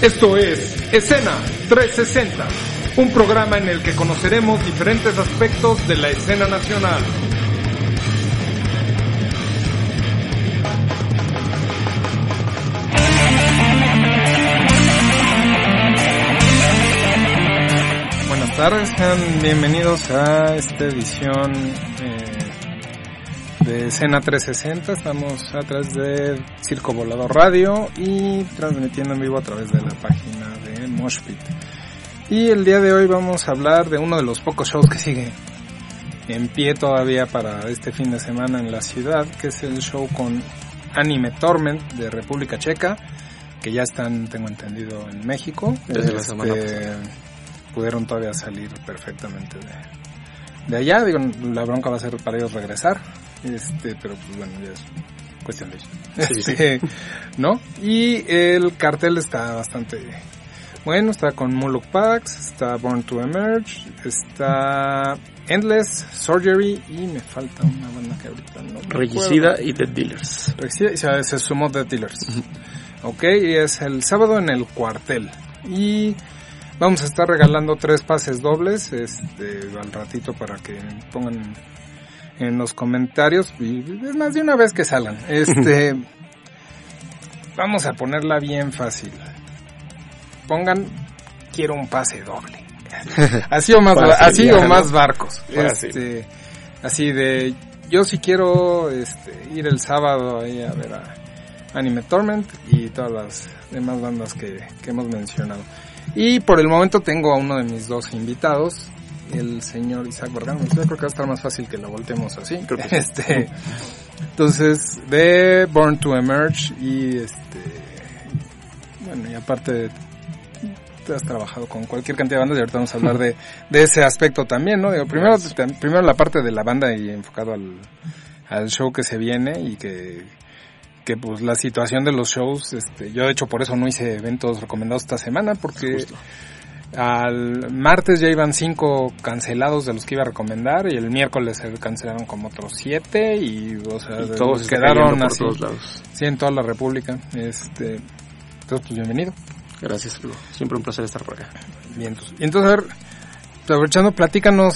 Esto es Escena 360, un programa en el que conoceremos diferentes aspectos de la escena nacional. Buenas tardes, sean bienvenidos a esta edición de Escena 360. Estamos a través de Circo Volador Radio y transmitiendo en vivo a través de la página de Moshpit. Y el día de hoy vamos a hablar de uno de los pocos shows que sigue en pie todavía para este fin de semana en la ciudad, que es el show con Anime Torment de República Checa, que ya están, tengo entendido, en México. Desde la semana pasada. Pudieron todavía salir perfectamente de allá. Digo, la bronca va a ser para ellos regresar. Pero pues bueno, ya es cuestión de ellos. Sí. ¿No? Y el cartel está bastante bueno, está con Muluk Pax, está Born to Emerge, está Endless, Surgery y me falta una banda que ahorita no Regicida y Dead Dealers. Regicida, se sumó Dead Dealers. Ok, y es el sábado en el cuartel. Y vamos a estar regalando 3 pases dobles al ratito para que pongan en los comentarios, y es más de una vez que salgan. Vamos a ponerla bien fácil. Pongan, quiero un pase doble. Así o más, así o más barcos. Así de, yo sí quiero ir el sábado ahí a ver a Anime Torment y todas las demás bandas que hemos mencionado. Y por el momento tengo a uno de mis 2 invitados, el señor Isaac Borgano. Yo creo que va a estar más fácil que lo volteemos así. Creo que entonces, de Born to Emerge y bueno, y aparte has trabajado con cualquier cantidad de bandas y ahorita vamos a hablar de ese aspecto también, ¿no? Digo, primero la parte de la banda y enfocado al show que se viene y que pues la situación de los shows, yo de hecho por eso no hice eventos recomendados esta semana, porque justo al martes ya iban 5 cancelados de los que iba a recomendar y el miércoles se cancelaron como otros 7 y, o sea, y todos quedaron por así, todos lados. Sí, en toda la República. Entonces, pues bienvenido. Gracias, Hugo. Siempre un placer estar por acá. Bien, entonces a ver, aprovechando, platícanos,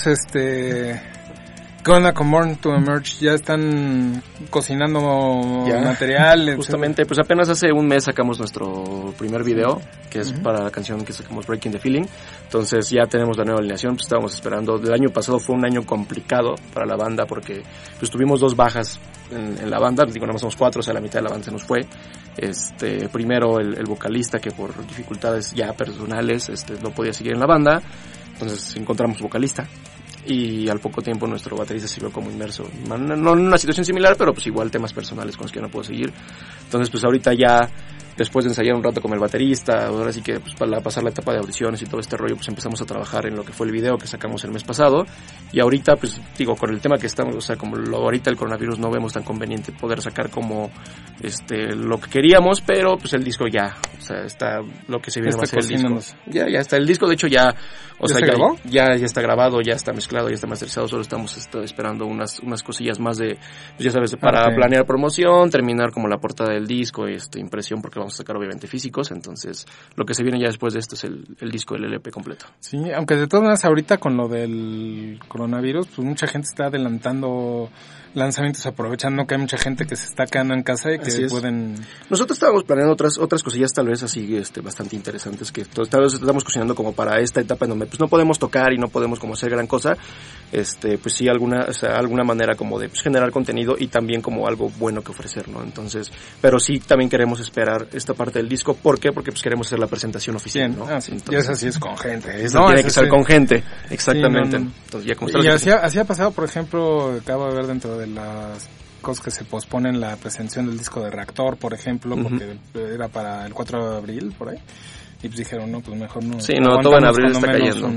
¿qué onda con Born to Emerge? ¿Ya están cocinando material? Justamente, pues apenas hace un mes sacamos nuestro primer video, que es para la canción que sacamos, Breaking the Feeling. Entonces ya tenemos la nueva alineación, pues estábamos esperando. El año pasado fue un año complicado para la banda porque pues tuvimos 2 bajas en la banda. Digo, no somos 4, o sea, la mitad de la banda se nos fue. Primero el vocalista, que por dificultades ya personales no podía seguir en la banda. Entonces encontramos vocalista. Y al poco tiempo nuestro baterista se vio como inmerso, no en una situación similar, pero pues igual temas personales con los que no puedo seguir. Entonces pues ahorita ya, después de ensayar un rato con el baterista, ahora sí que pues para pasar la etapa de audiciones y todo este rollo, pues empezamos a trabajar en lo que fue el video que sacamos el mes pasado. Y ahorita pues digo, con el tema que estamos, o sea, como ahorita el coronavirus, no vemos tan conveniente poder sacar como lo que queríamos, pero pues el disco ya, o sea, está lo que se viene va a ser el disco. Ya está el disco, de hecho ya, o sea, ya está grabado, ya está mezclado, ya está masterizado, solo estamos esperando unas cosillas más de, pues ya sabes, para planear promoción, terminar como la portada del disco, impresión, porque vamos a sacar obviamente físicos. Entonces lo que se viene ya después de esto es el disco del LP completo. Sí, aunque de todas maneras ahorita con lo del coronavirus, pues mucha gente está adelantando lanzamientos, aprovechando que hay mucha gente que se está quedando en casa y que pueden... Nosotros estábamos planeando otras cosillas tal vez así bastante interesantes, que tal vez estamos cocinando como para esta etapa en donde pues no podemos tocar y no podemos como hacer gran cosa. Pues sí, alguna manera como de pues, generar contenido y también como algo bueno que ofrecer, ¿no? Entonces, pero sí también queremos esperar esta parte del disco. ¿Por qué? Porque pues queremos hacer la presentación oficial, ¿no? Sí. Entonces, y eso sí es con gente. Eso tiene que ser con gente, exactamente. Sí, no. Entonces, ya como y así ha pasado, por ejemplo, acabo de ver dentro de las cosas que se posponen la presentación del disco de Reactor, por ejemplo, porque era para el 4 de abril, por ahí. Y pues dijeron, no, pues mejor no. Sí, no, todo en abril está cayendo.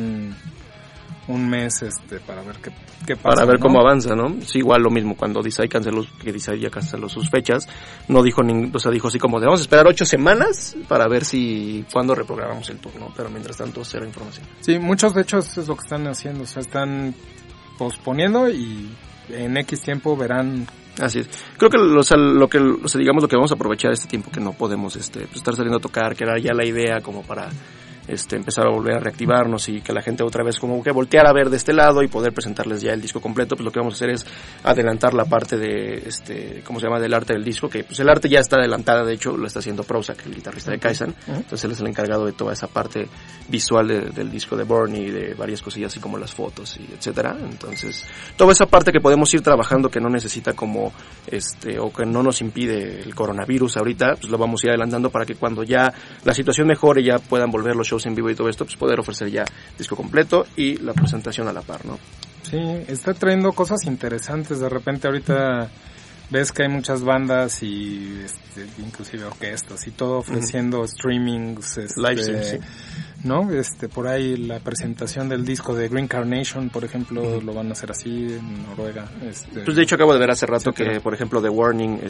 Un mes para ver qué pasa. Para ver cómo avanza, ¿no? Sí, igual lo mismo cuando Desai ya canceló sus fechas, no dijo dijo así como de vamos a esperar 8 semanas para ver cuándo reprogramamos el tour, ¿no? Pero mientras tanto, cero información. Sí, muchos de hecho es lo que están haciendo, o sea, están posponiendo y en X tiempo verán Así es. Creo que lo que vamos a aprovechar este tiempo que no podemos pues estar saliendo a tocar, que era ya la idea como para empezar a volver a reactivarnos y que la gente otra vez como que volteara a ver de este lado y poder presentarles ya el disco completo. Pues lo que vamos a hacer es adelantar la parte de ¿cómo se llama? Del arte del disco, que pues el arte ya está adelantada, de hecho lo está haciendo Prozac, el guitarrista de Kaizen. Entonces él es el encargado de toda esa parte visual del disco de Burn y de varias cosillas así como las fotos y etcétera. Entonces toda esa parte que podemos ir trabajando, que no necesita como o que no nos impide el coronavirus ahorita, pues lo vamos a ir adelantando para que cuando ya la situación mejore ya puedan volver los shows en vivo y todo esto, pues poder ofrecer ya disco completo y la presentación a la par, ¿no? Sí, está trayendo cosas interesantes. De repente ahorita ves que hay muchas bandas y inclusive orquestas y todo ofreciendo streamings, live stream, sí. ¿No? Por ahí la presentación del disco de Green Carnation, por ejemplo, lo van a hacer así en Noruega. Pues de hecho acabo de ver hace rato que, por ejemplo, The Warning,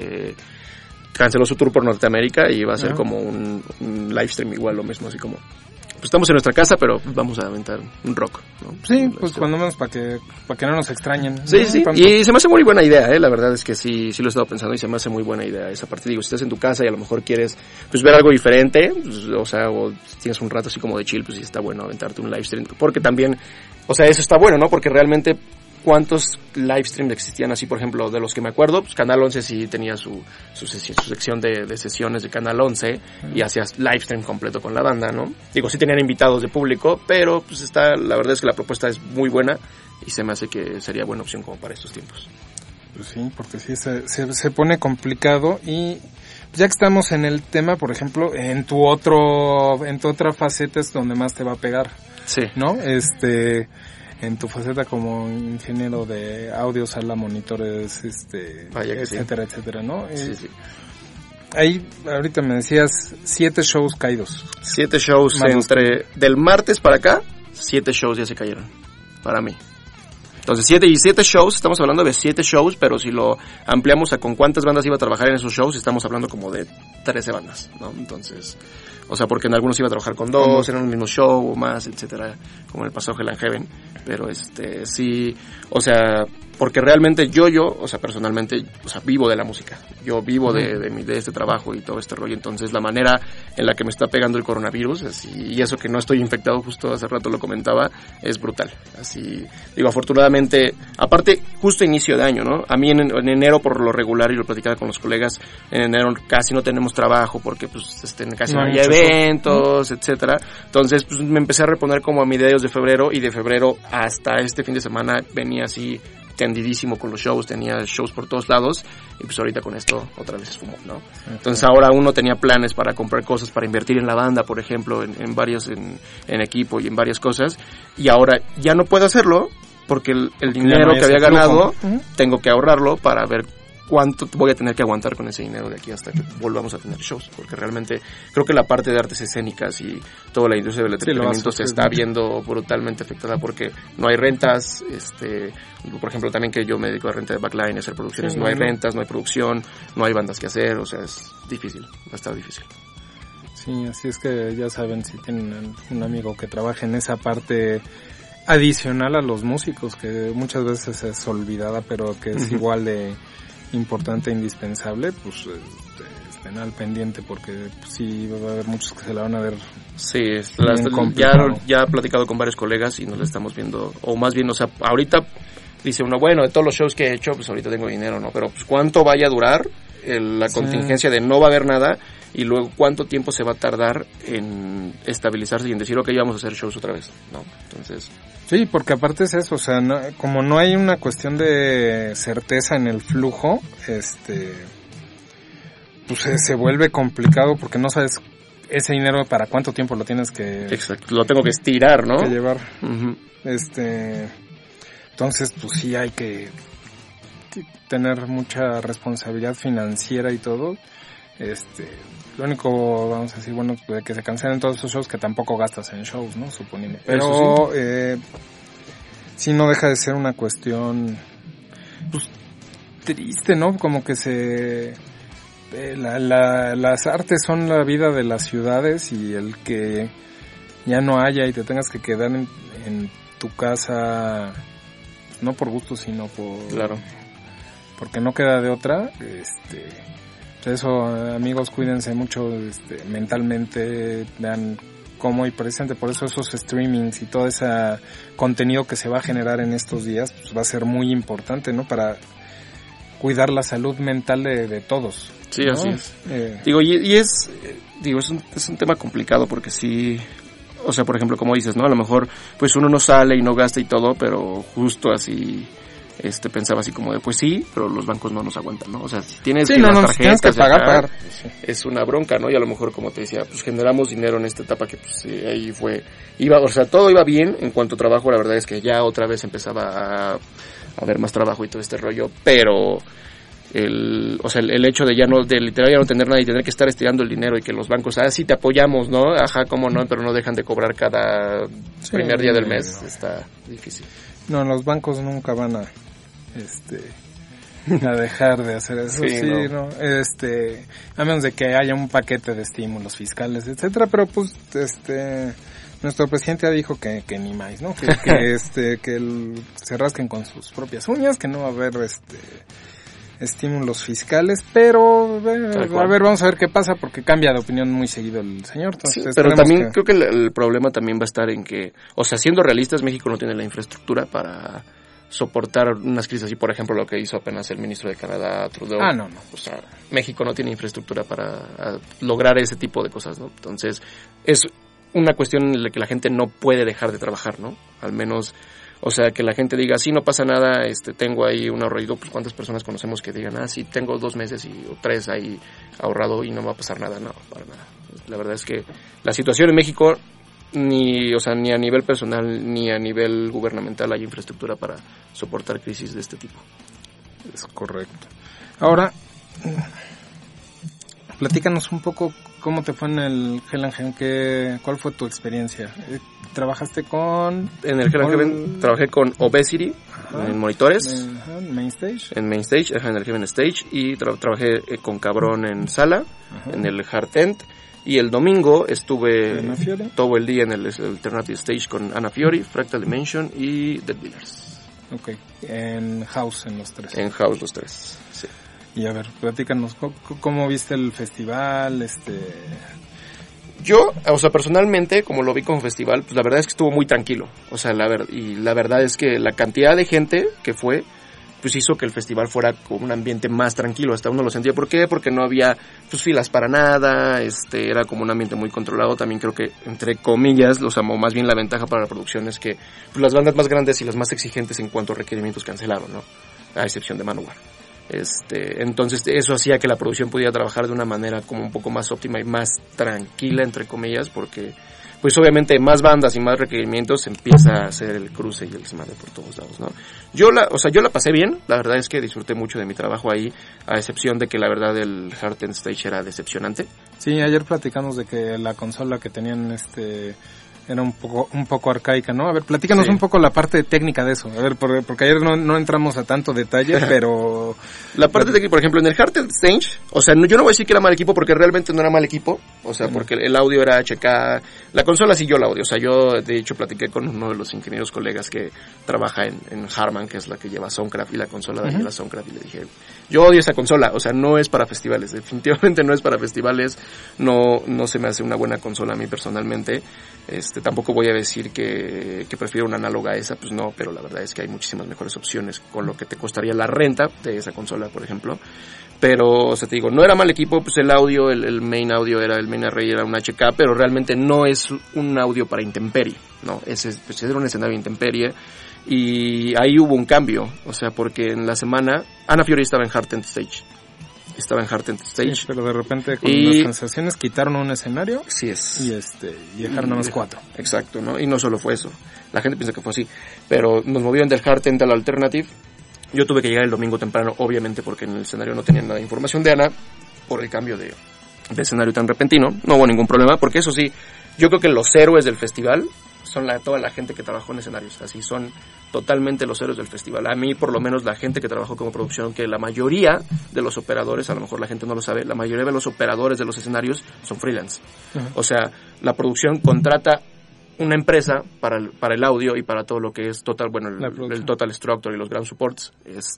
canceló su tour por Norteamérica y va a ser como un live stream igual, lo mismo, así como pues estamos en nuestra casa, pero vamos a aventar un rock, ¿no? Sí, pues cuando menos para que no nos extrañen. Sí, ¿no? sí, y se me hace muy buena idea, la verdad es que sí lo he estado pensando y se me hace muy buena idea esa parte. Digo, si estás en tu casa y a lo mejor quieres pues ver algo diferente, pues, o tienes un rato así como de chill, pues sí está bueno aventarte un live stream, porque también, eso está bueno, ¿no? Porque realmente cuántos live streams existían así, por ejemplo, de los que me acuerdo, pues Canal 11 sí tenía su sección de sesiones de Canal 11 y hacías live stream completo con la banda, ¿no? Digo, sí tenían invitados de público, pero pues la verdad es que la propuesta es muy buena y se me hace que sería buena opción como para estos tiempos. Pues sí, porque sí se pone complicado y ya que estamos en el tema, por ejemplo, en tu otra faceta es donde más te va a pegar. Sí. ¿No? En tu faceta como ingeniero de audio, sala, monitores, etcétera, etcétera, ¿no? Sí. Ahí, ahorita me decías 7 shows caídos. 7 shows del martes para acá, 7 shows ya se cayeron, para mí. Entonces 7 shows, estamos hablando de 7 shows, pero si lo ampliamos a con cuántas bandas iba a trabajar en esos shows, estamos hablando como de 13 bandas, ¿no? Entonces, porque en algunos iba a trabajar con 2, en un mismo show o más, etcétera, como en el pasado Hell and Heaven, pero sí, porque realmente yo, personalmente, vivo de la música. Yo vivo de este trabajo y todo este rollo. Entonces, la manera en la que me está pegando el coronavirus, y eso que no estoy infectado, justo hace rato lo comentaba, es brutal. Así, digo, afortunadamente, aparte, justo inicio de año, ¿no? A mí en enero, por lo regular, y lo platicaba con los colegas, en enero casi no tenemos trabajo porque, pues, casi no hay eventos, etcétera. Entonces, pues, me empecé a reponer como a mediados de febrero, y de febrero hasta este fin de semana venía así tendidísimo con los shows, tenía shows por todos lados, y pues ahorita con esto otra vez es como, ¿no? Entonces ahora uno tenía planes para comprar cosas, para invertir en la banda, por ejemplo, en varios, en equipo y en varias cosas, y ahora ya no puedo hacerlo, porque el dinero que había ganado, tengo que ahorrarlo para ver cuánto voy a tener que aguantar con ese dinero de aquí hasta que volvamos a tener shows, porque realmente creo que la parte de artes escénicas y toda la industria del entretenimiento se está viendo brutalmente afectada, porque no hay rentas, por ejemplo, también que yo me dedico a renta de backline, a hacer producciones, no hay rentas, no hay producción, no hay bandas que hacer, es difícil, va a estar difícil. Sí, así es que ya saben, si tienen un amigo que trabaje en esa parte adicional a los músicos, que muchas veces es olvidada, pero que es igual de importante e indispensable, pues estén al pendiente, porque sí va a haber muchos que se la van a ver. Sí, ya he platicado con varios colegas y nos la estamos viendo, o más bien, ahorita dice uno, bueno, de todos los shows que he hecho, pues ahorita tengo dinero, ¿no? Pero pues cuánto vaya a durar la contingencia de no va a haber nada, y luego cuánto tiempo se va a tardar en estabilizarse y en decir, ok, ya vamos a hacer shows otra vez, ¿no? Entonces... Sí, porque aparte es eso, como no hay una cuestión de certeza en el flujo, pues se vuelve complicado, porque no sabes ese dinero para cuánto tiempo lo tienes que... Exacto, lo tengo que estirar, ¿no? Que llevar. Entonces, pues sí hay que tener mucha responsabilidad financiera y todo. Lo único, vamos a decir, bueno, de que se cancelen todos esos shows, que tampoco gastas en shows, ¿no? Suponiendo. Pero sí no deja de ser una cuestión, pues, triste, ¿no? Como que las artes son la vida de las ciudades, y el que ya no haya y te tengas que quedar en tu casa, no por gusto, sino por... Claro. porque no queda de otra. Eso, amigos, cuídense mucho mentalmente, vean cómo, y precisamente por eso esos streamings y todo ese contenido que se va a generar en estos días, pues va a ser muy importante, ¿no? Para cuidar la salud mental de todos. Sí, ¿no? Así es. Es un tema complicado porque sí, o sea, por ejemplo, como dices, ¿no? A lo mejor, pues uno no sale y no gasta y todo, pero justo así, pensaba así como de, pues sí, pero los bancos no nos aguantan, ¿no? O sea, si tienes que las tarjetas, tienes que pagar. Sí. Es una bronca, ¿no? Y a lo mejor, como te decía, pues generamos dinero en esta etapa que pues ahí o sea, todo iba bien en cuanto a trabajo. La verdad es que ya otra vez empezaba a haber más trabajo y todo este rollo, pero el hecho de literal ya no tener nada y tener que estar estirando el dinero y que los bancos, sí te apoyamos, ¿no? Ajá, cómo no, pero no dejan de cobrar cada primer día del mes, está difícil. No, los bancos nunca van a dejar de hacer eso, no. A menos de que haya un paquete de estímulos fiscales, etcétera, pero pues nuestro presidente ya dijo que ni más, ¿no? Que se rasquen con sus propias uñas, que no va a haber estímulos fiscales, pero a ver, vamos a ver qué pasa, porque cambia de opinión muy seguido el señor. Entonces, sí, pero también creo que el problema también va a estar en que, o sea, siendo realistas, México no tiene la infraestructura para soportar unas crisis así, por ejemplo, lo que hizo apenas el ministro de Canadá, Trudeau. No. O sea, México no tiene infraestructura para lograr ese tipo de cosas, ¿no? Entonces, es una cuestión en la que la gente no puede dejar de trabajar, ¿no? Al menos, o sea, que la gente diga, sí, no pasa nada, tengo ahí un ahorrito. Pues ¿cuántas personas conocemos que digan, sí, tengo 2 meses o 3 ahí ahorrado y no me va a pasar nada? No, para nada. La verdad es que la situación en México, ni a nivel personal ni a nivel gubernamental hay infraestructura para soportar crisis de este tipo. Es correcto. Ahora, platícanos un poco cómo te fue en el Hell and Heaven, ¿cuál fue tu experiencia? ¿Trabajaste con...? En el Hell and Heaven trabajé con Obesity, en monitores. Main Stage. En Main Stage, en el Heaven Stage, y trabajé con Cabrón en sala, en el Hard Tent. Y el domingo estuve todo el día en el Alternative Stage con Anna Fiori, Fractal Dimension y Dead Dealers. Ok, en House en los 3. En House los 3, sí. Y a ver, platícanos, ¿cómo viste el festival? Yo, o sea, personalmente, como lo vi como festival, pues la verdad es que estuvo muy tranquilo. O sea, la verdad es que la cantidad de gente que fue, pues hizo que el festival fuera con un ambiente más tranquilo. Hasta uno lo sentía. ¿Por qué? Porque no había pues filas para nada, era como un ambiente muy controlado. También creo que, entre comillas, o más bien la ventaja para la producción es que pues, las bandas más grandes y las más exigentes en cuanto a requerimientos cancelaron, ¿no? A excepción de Manowar. Entonces eso hacía que la producción pudiera trabajar de una manera como un poco más óptima y más tranquila, entre comillas, porque pues obviamente más bandas y más requerimientos empieza a hacer el cruce y el desmadre por todos lados, ¿no? Yo la pasé bien, la verdad es que disfruté mucho de mi trabajo ahí, a excepción de que la verdad el Hard Tent Stage era decepcionante. Sí, ayer platicamos de que la consola que tenían era un poco arcaica, ¿no? A ver, platícanos un poco la parte técnica de eso. A ver, porque ayer no entramos a tanto detalle, pero... La parte técnica, por ejemplo, en el Hard Tent Stage, o sea, yo no voy a decir que era mal equipo porque realmente no era mal equipo, o sea, porque el audio era HK, la consola siguió el audio, o sea, yo de hecho platiqué con uno de los ingenieros colegas que trabaja en Harman, que es la que lleva Soundcraft, y la consola de la Soundcraft, y le dije, yo odio esa consola, o sea, no es para festivales, definitivamente no es para festivales, no se me hace una buena consola a mí personalmente. Tampoco voy a decir que prefiero una análoga a esa, pues no, pero la verdad es que hay muchísimas mejores opciones con lo que te costaría la renta de esa consola, por ejemplo. Pero, o sea, te digo, no era mal equipo, pues el audio, el main audio el main array era un HK, pero realmente no es un audio para intemperie, ¿no? Pues era un escenario de intemperie, y ahí hubo un cambio, o sea, porque en la semana, Anna Fiori estaba en Hard Tent Stage. Sí, pero de repente con las transacciones quitaron un escenario. Sí es. Y dejaron nada más 4. Exacto, ¿no? Y no solo fue eso. La gente piensa que fue así. Pero nos movieron del Hard Tent al Alternative. Yo tuve que llegar el domingo temprano, obviamente, porque en el escenario no tenían nada de información de Ana por el cambio de escenario tan repentino. No hubo ningún problema, porque eso sí, yo creo que los héroes del festival son toda la gente que trabajó en escenarios, así son totalmente los héroes del festival. A mí, por lo menos, la gente que trabajó como producción, que la mayoría de los operadores, a lo mejor la gente no lo sabe, la mayoría de los operadores de los escenarios son freelance. O sea, la producción contrata una empresa para el audio y para todo lo que es el Total Structure y los Ground Supports,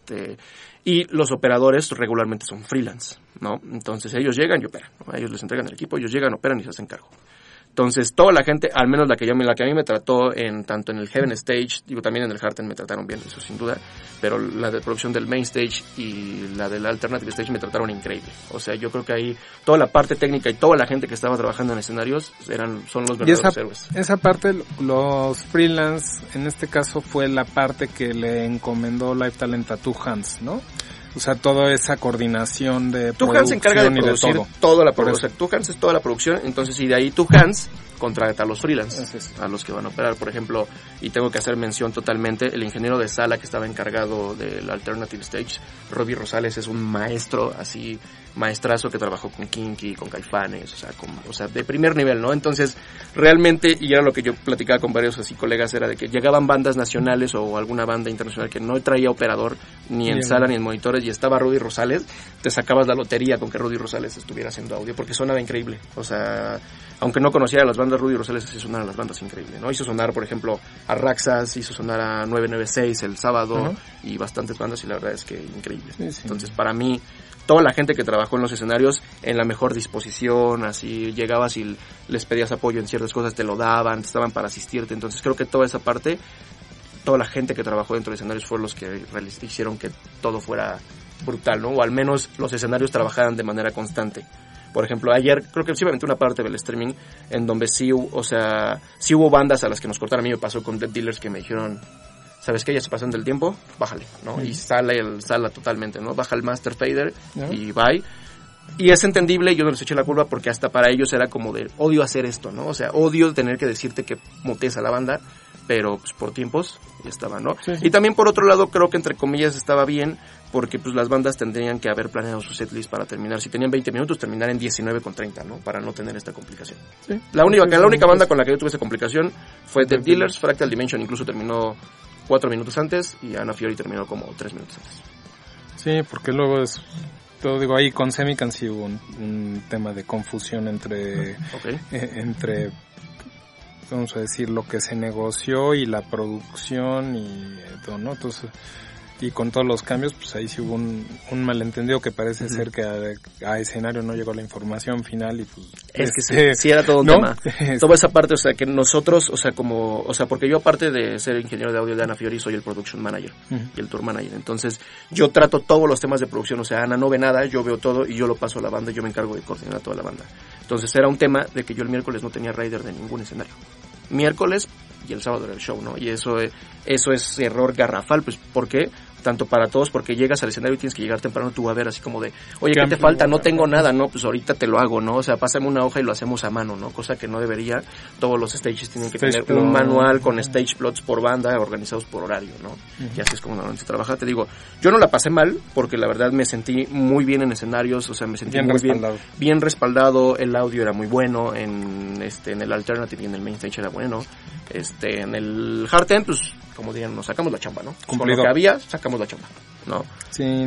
y los operadores regularmente son freelance, ¿no? Entonces ellos llegan y operan, ¿no? Ellos les entregan el equipo, ellos llegan, operan y se hacen cargo. Entonces, toda la gente, al menos la que a mí me trató tanto en el Heaven Stage, también en el Hearten me trataron bien, eso sin duda, pero la de producción del Main Stage y la del Alternative Stage me trataron increíble. O sea, yo creo que ahí toda la parte técnica y toda la gente que estaba trabajando en escenarios son los verdaderos héroes. Esa parte, los freelance, en este caso fue la parte que le encomendó Live Talent a Two Hands, ¿no? O sea, toda esa coordinación de Two Hands se encarga de producir toda la producción. O sea, Two Hands es toda la producción, entonces y de ahí Two Hands contrata a los freelance, a los que van a operar. Por ejemplo, y tengo que hacer mención totalmente, el ingeniero de sala que estaba encargado del Alternative Stage, Robbie Rosales, es un maestro, así, maestrazo que trabajó con Kinky, con Caifanes, o sea, de primer nivel, ¿no? Entonces, realmente, y era lo que yo platicaba con varios así colegas, era de que llegaban bandas nacionales o alguna banda internacional que no traía operador, ni en sala ni en monitores, y estaba Rudy Rosales, te sacabas la lotería con que Rudy Rosales estuviera haciendo audio, porque sonaba increíble. O sea, aunque no conociera las bandas, Rudy Rosales sí sonaban las bandas increíble, ¿no? Hizo sonar, por ejemplo, a Raxas, hizo sonar a 996 el sábado, y bastantes bandas, y la verdad es que increíble. Sí. Entonces, para mí, toda la gente que trabajó en los escenarios en la mejor disposición, así llegabas y les pedías apoyo en ciertas cosas, te lo daban, estaban para asistirte. Entonces creo que toda esa parte, toda la gente que trabajó dentro de escenarios fueron los que hicieron que todo fuera brutal, ¿no? O al menos los escenarios trabajaran de manera constante. Por ejemplo, ayer creo que sí me aventé una parte del streaming en donde sí hubo bandas a las que nos cortaron. A mí me pasó con Dead Dealers que me dijeron, ¿sabes qué? Ya se pasan del tiempo, bájale, ¿no? Y sala totalmente, ¿no? Baja el Master Fader y bye. Y es entendible, yo no les eché la culpa porque hasta para ellos era como de odio hacer esto, ¿no? O sea, odio tener que decirte que mutees a la banda, pero pues por tiempos ya estaba, ¿no? Sí. Y también por otro lado creo que entre comillas estaba bien porque pues las bandas tendrían que haber planeado su setlist para terminar. Si tenían 20 minutos, terminar en 19:30, ¿no? Para no tener esta complicación. Sí. La única banda con la que yo tuve esa complicación fue Dead Dealers. Fractal Dimension incluso terminó 4 minutos antes y Ana Fiori terminó como 3 minutos antes. Sí, porque luego todo digo, ahí con Semican sí hubo un tema de confusión entre vamos a decir lo que se negoció y la producción y todo, ¿no? Entonces, y con todos los cambios, pues ahí sí hubo un malentendido que parece ser que a escenario no llegó la información final y pues... Es que sí era todo un tema. Toda esa parte, o sea, que nosotros, porque yo aparte de ser ingeniero de audio de Ana Fiori, soy el production manager y el tour manager. Entonces, yo trato todos los temas de producción, o sea, Ana no ve nada, yo veo todo y yo lo paso a la banda y yo me encargo de coordinar a toda la banda. Entonces, era un tema de que yo el miércoles no tenía rider de ningún escenario. Miércoles y el sábado era el show, ¿no? Y eso es error garrafal, pues, ¿por qué? Tanto para todos, porque llegas al escenario y tienes que llegar temprano tú a ver así como de, oye, ¿qué te falta? No tengo nada, no, pues ahorita te lo hago, ¿no? O sea, pásame una hoja y lo hacemos a mano, ¿no? Cosa que no debería. Todos los stages tienen que tener un manual con stage plots por banda, organizados por horario, ¿no? Y así es como normalmente se trabaja. Te digo, yo no la pasé mal, porque la verdad me sentí muy bien en escenarios, o sea, me sentí bien respaldado, el audio era muy bueno, en el Alternative y en el Main Stage era bueno, en el Hearten, pues, como dirían, nos sacamos la chamba, ¿no? Con lo que había, sacamos la chamba, ¿no? Sí.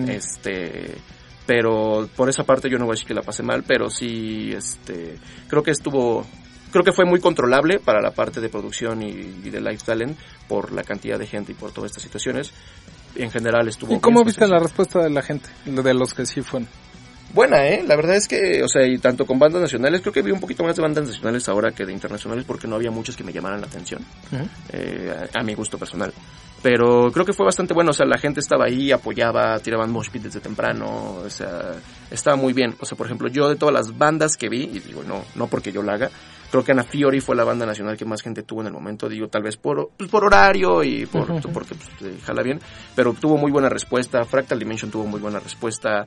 Pero por esa parte yo no voy a decir que la pasé mal, pero sí, creo que fue muy controlable para la parte de producción y de Live Talent por la cantidad de gente y por todas estas situaciones. En general estuvo... ¿Y cómo viste la respuesta de la gente, de los que sí fueron? Buena, la verdad es que, o sea, y tanto con bandas nacionales, creo que vi un poquito más de bandas nacionales ahora que de internacionales porque no había muchas que me llamaran la atención, a mi gusto personal. Pero creo que fue bastante bueno, o sea, la gente estaba ahí, apoyaba, tiraban mosh pit desde temprano, o sea, estaba muy bien. O sea, por ejemplo, yo de todas las bandas que vi, y digo, no porque yo la haga, creo que Ana Fiori fue la banda nacional que más gente tuvo en el momento, digo, tal vez por horario y porque pues, jala bien, pero tuvo muy buena respuesta. Fractal Dimension tuvo muy buena respuesta,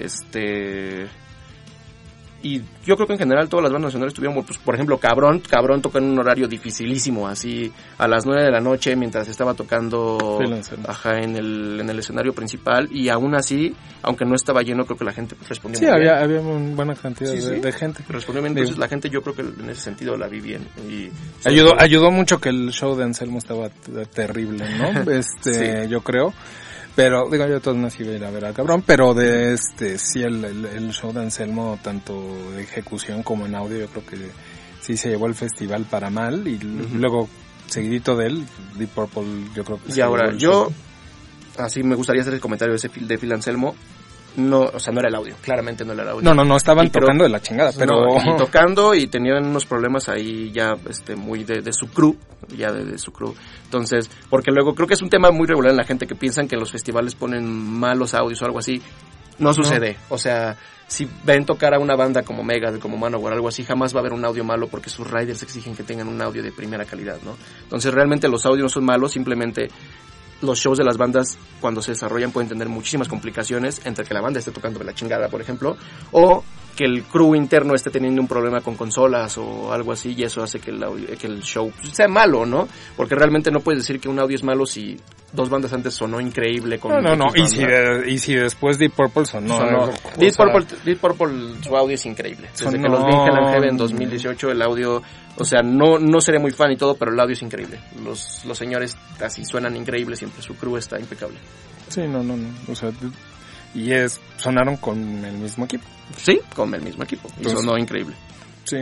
y yo creo que en general todas las bandas nacionales tuvieron, pues, por ejemplo, Cabrón tocó en un horario dificilísimo, así a las 9 de la noche mientras estaba tocando en el escenario principal, y aún así, aunque no estaba lleno, creo que la gente respondió muy bien. Sí, había una buena cantidad de gente. Respondió bien, entonces la gente yo creo que en ese sentido la vi bien. Y ayudó mucho que el show de Anselmo estaba terrible, ¿no? Sí. Yo creo. Pero, digo, yo todos no iba a ir a ver a Cabrón, pero sí, el show de Anselmo, tanto de ejecución como en audio, yo creo que sí se llevó el festival para mal, y luego seguidito de él, Deep Purple, yo creo que... Y ahora, yo, así me gustaría hacer el comentario de Phil Anselmo. No, o sea, no era el audio, claramente no era el audio. No, estaban tocando de la chingada, pero... No, y tocando, y tenían unos problemas ahí ya, muy de su crew, ya de su crew. Entonces, porque luego creo que es un tema muy regular en la gente que piensan que en los festivales ponen malos audios o algo así. No sucede, o sea, si ven tocar a una banda como Megadeth, como Manowar, algo así, jamás va a haber un audio malo porque sus riders exigen que tengan un audio de primera calidad, ¿no? Entonces, realmente los audios no son malos, simplemente... Los shows de las bandas, cuando se desarrollan, pueden tener muchísimas complicaciones entre que la banda esté tocando de la chingada, por ejemplo, o que el crew interno esté teniendo un problema con consolas o algo así, y eso hace que el show sea malo, ¿no? Porque realmente no puedes decir que un audio es malo si dos bandas antes sonó increíble con... No, y si después Deep Purple sonó... Deep Purple, su audio es increíble. Desde que los vi en Hell and Heaven en 2018, el audio... O sea, no seré muy fan y todo, pero el audio es increíble. Los señores así suenan increíbles siempre. Su crew está impecable. Sí, no. O sea, sonaron con el mismo equipo. Sí, con el mismo equipo. Y sonó increíble. Sí,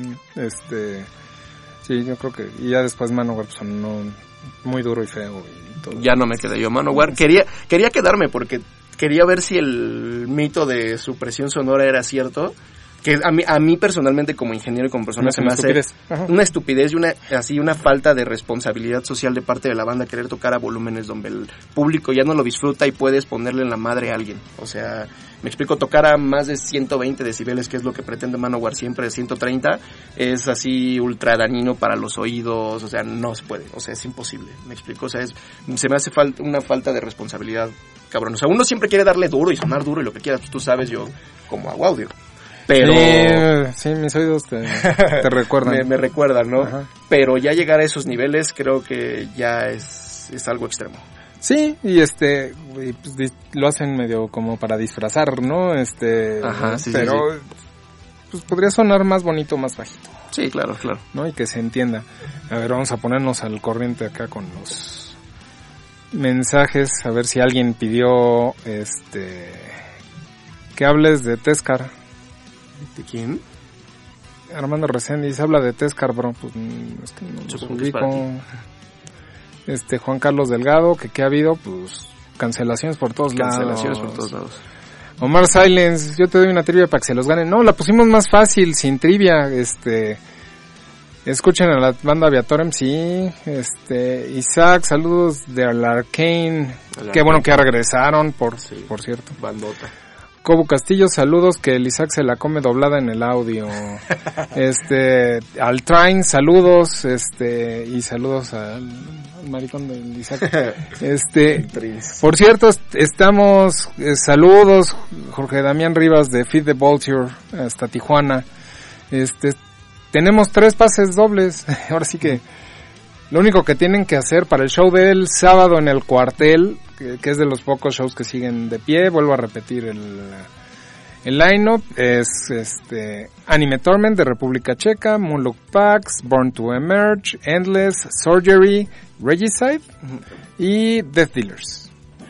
sí, yo creo que... Y ya después Manowar sonó muy duro y feo y todo. Ya no me quedé yo. Manowar quería quedarme porque quería ver si el mito de supresión sonora era cierto. Que a mí personalmente como ingeniero y como persona se me hace una estupidez y una falta de responsabilidad social de parte de la banda querer tocar a volúmenes donde el público ya no lo disfruta y puedes ponerle en la madre a alguien. O sea, me explico, tocar a más de 120 decibeles, que es lo que pretende Manowar siempre, de 130, es así ultra dañino para los oídos, o sea, no se puede, o sea, es imposible, me explico, o sea, se me hace una falta de responsabilidad, cabrón. O sea, uno siempre quiere darle duro y sonar duro y lo que quieras, pues tú sabes, yo como hago audio. Pero sí, mis oídos te recuerdan. me recuerdan, ¿no? Ajá. Pero ya llegar a esos niveles creo que ya es algo extremo. Sí, y pues, lo hacen medio como para disfrazar, ¿no? Ajá, sí, pero sí. Pues podría sonar más bonito, más bajito. Sí, claro. ¿No? Y que se entienda. A ver, vamos a ponernos al corriente acá con los mensajes, a ver si alguien pidió que hables de Tezcar. ¿De quién? Armando Reséndiz habla de Tezcar, bro. Pues es que no los ubico. Juan Carlos Delgado, que ¿qué ha habido? Pues cancelaciones por todos lados. Omar Silence, yo te doy una trivia para que se los ganen. No, la pusimos más fácil, sin trivia. Escuchen a la banda Aviatorem, sí. Isaac, saludos de Arcane. Qué bueno que regresaron, por cierto. Bandota. Cobo Castillo, saludos, que el Isaac se la come doblada en el audio. Al Train, saludos, y saludos al maricón del Isaac. Por cierto, estamos, saludos, Jorge Damián Rivas de Feed the Vulture, hasta Tijuana. Tenemos 3 pases dobles, ahora sí que lo único que tienen que hacer para el show del sábado en el Cuartel, que es de los pocos shows que siguen de pie, vuelvo a repetir el line-up, es Anime Torment de República Checa, Moonlook Pax, Born to Emerge, Endless, Surgery, Regicide y Death Dealers.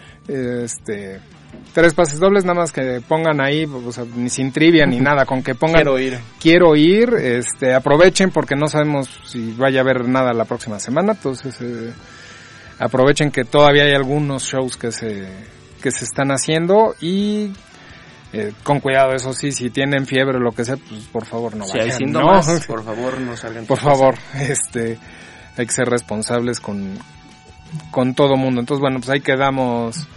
3 pases dobles, nada más que pongan ahí, o sea, ni sin trivia ni nada, con que pongan quiero ir, aprovechen porque no sabemos si vaya a haber nada la próxima semana, entonces aprovechen que todavía hay algunos shows que se están haciendo y con cuidado, eso sí, si tienen fiebre o lo que sea, pues por favor no vayan. Si hay síntomas, por favor no salgan. Por favor, hay que ser responsables con todo mundo. Entonces, bueno, pues ahí quedamos.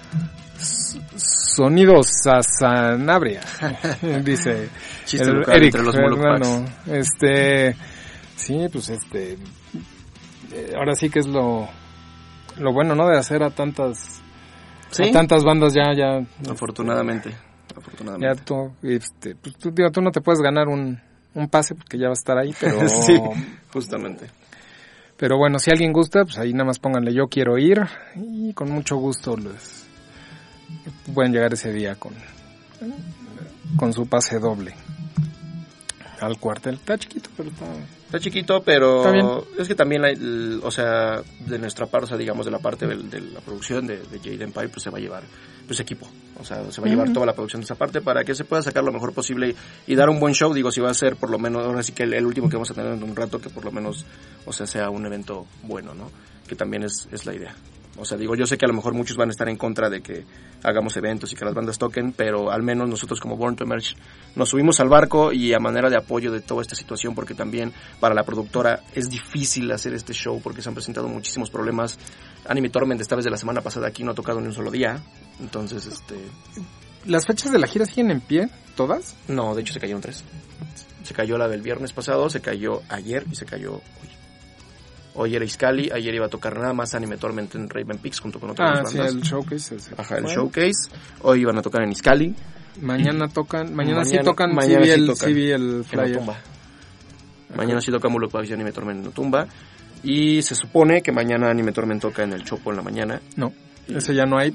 Sonidos a Sanabria, dice Eric entre los hermano. Sí, pues ahora sí que es lo bueno, ¿no? De hacer a tantas bandas ya. Afortunadamente. Ya tú, pues tú no te puedes ganar un pase porque ya va a estar ahí, pero sí, justamente. Pero bueno, si alguien gusta, pues ahí nada más pónganle yo quiero ir y con mucho gusto pueden llegar ese día con su pase doble al Cuartel. Está chiquito, pero está bien. Es que también o sea, de nuestra parte, o sea, digamos de la parte de la producción de Jade Empire, pues se va a llevar pues equipo. O sea, se va a llevar toda la producción de esa parte para que se pueda sacar lo mejor posible y dar un buen show. Digo, si va a ser por lo menos, ahora sí que el último que vamos a tener en un rato, que por lo menos, o sea un evento bueno, ¿no? Que también es la idea. O sea, digo, yo sé que a lo mejor muchos van a estar en contra de que hagamos eventos y que las bandas toquen, pero al menos nosotros como Born to Emerge nos subimos al barco y a manera de apoyo de toda esta situación, porque también para la productora es difícil hacer este show porque se han presentado muchísimos problemas. Anime Torment esta vez de la semana pasada aquí no ha tocado ni un solo día, entonces ¿Las fechas de la gira siguen en pie? ¿Todas? No, de hecho se cayeron 3. Se cayó la del viernes pasado, se cayó ayer y se cayó hoy. Hoy era Iskali, ayer iba a tocar nada más Anime Torment en Raven Peaks junto con otras bandas. Sí, el showcase. Ajá, el showcase. Hoy iban a tocar en Iskali. Mañana sí tocan, mañana sí vi el flyer. Mañana sí toca Mulok Pavillon Anime Torment en Otumba. Y se supone que mañana Anime Torment toca en el Chopo en la mañana. No, ese ya no hay.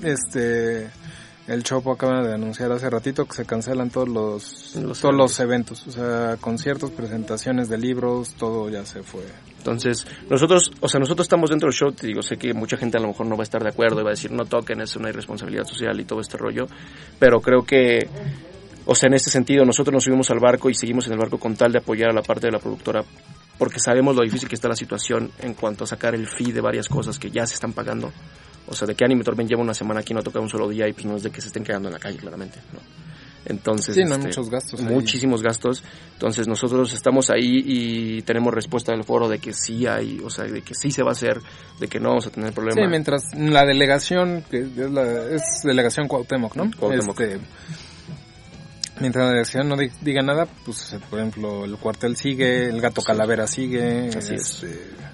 El Chopo acaba de anunciar hace ratito que se cancelan todos los eventos. O sea, conciertos, presentaciones de libros, todo ya se fue. Entonces, nosotros estamos dentro del show, te digo, sé que mucha gente a lo mejor no va a estar de acuerdo y va a decir no toquen, es una irresponsabilidad social y todo este rollo, pero creo que, o sea, en este sentido, nosotros nos subimos al barco y seguimos en el barco con tal de apoyar a la parte de la productora, porque sabemos lo difícil que está la situación en cuanto a sacar el fee de varias cosas que ya se están pagando. O sea, de que Anime Torment lleva una semana aquí, no ha tocado un solo día y pues no es de que se estén quedando en la calle, claramente, ¿no? Entonces, sí, no hay muchos gastos. Muchísimos gastos. Entonces nosotros estamos ahí y tenemos respuesta del foro de que sí hay, o sea, de que sí se va a hacer, de que no vamos a tener problema. Sí, mientras la delegación, que es delegación Cuauhtémoc, ¿no? Cuauhtémoc. Mientras la delegación no diga nada, pues por ejemplo el cuartel sigue, el gato calavera sigue. Así es.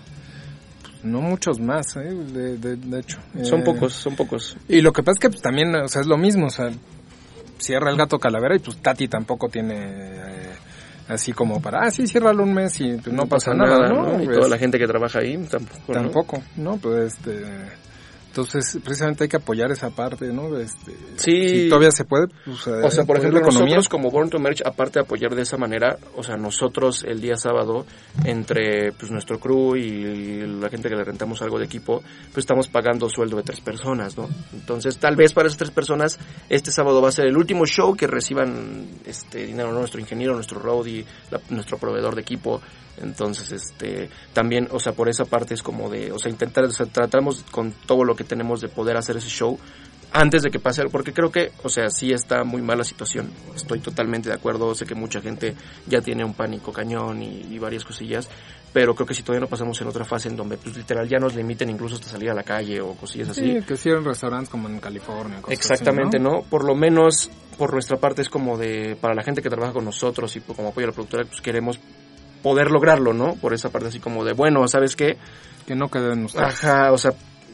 No muchos más, de hecho. Son pocos. Y lo que pasa es que pues, también, o sea, es lo mismo, o sea, cierra el gato calavera y pues Tati tampoco tiene así como para, sí, ciérralo un mes y pues, no pasa nada, ¿no? Y toda la gente que trabaja ahí tampoco, ¿no? Pues entonces precisamente hay que apoyar esa parte, ¿no? Sí. Si todavía se puede, pues, o sea, por ejemplo, nosotros como Born to Emerge, aparte de apoyar de esa manera, o sea, nosotros el día sábado, entre pues nuestro crew y la gente que le rentamos algo de equipo, pues estamos pagando sueldo de 3 personas, ¿no? Entonces, tal vez para esas 3 personas, este sábado va a ser el último show que reciban dinero, ¿no? Nuestro ingeniero, nuestro roadie, nuestro proveedor de equipo. Entonces, también, o sea, por esa parte es como de, o sea, intentar, o sea, tratamos con todo lo que tenemos de poder hacer ese show antes de que pase algo, porque creo que, o sea, sí está muy mala situación, estoy totalmente de acuerdo, sé que mucha gente ya tiene un pánico cañón y varias cosillas, pero creo que si todavía no pasamos en otra fase en donde, pues, literal, ya nos limiten incluso hasta salir a la calle o cosillas así. Sí, que cierren restaurantes como en California. Exactamente, así, ¿no? Por lo menos, por nuestra parte es como de, para la gente que trabaja con nosotros y como apoyo a la productora, pues queremos poder lograrlo, ¿no? Por esa parte así como de, bueno, ¿sabes qué? Que no queden ustedes. Ajá, o sea,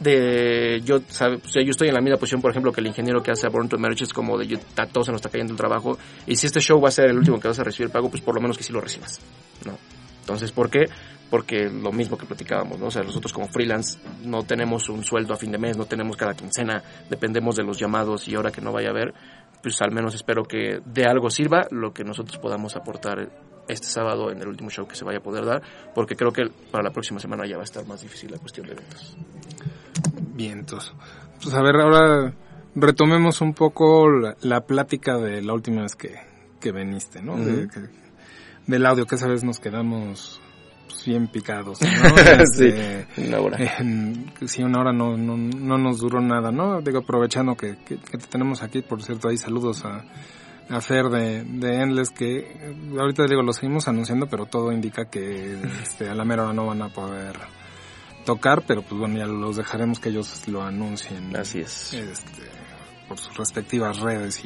yo estoy en la misma posición, por ejemplo, que el ingeniero que hace a Born to Emerge, es como de, a todos se nos está cayendo el trabajo, y si este show va a ser el último que vas a recibir el pago, pues por lo menos que sí lo recibas, ¿no? Entonces, ¿por qué? Porque lo mismo que platicábamos, ¿no? O sea, nosotros como freelance no tenemos un sueldo a fin de mes, no tenemos cada quincena, dependemos de los llamados, y ahora que no vaya a haber, pues al menos espero que de algo sirva lo que nosotros podamos aportar este sábado en el último show que se vaya a poder dar, porque creo que para la próxima semana ya va a estar más difícil la cuestión de eventos. Bien, entonces, pues a ver, ahora retomemos un poco la plática de la última vez que viniste, ¿no? Uh-huh. Del audio, que esa vez nos quedamos pues, bien picados, ¿no? Sí, una hora. Sí, una hora no nos duró nada, ¿no? Digo, aprovechando que te tenemos aquí, por cierto, ahí saludos a Fer de Endless, que ahorita digo, lo seguimos anunciando, pero todo indica que a la mera hora no van a poder tocar, pero pues bueno, ya los dejaremos que ellos lo anuncien. Así es. Por sus respectivas redes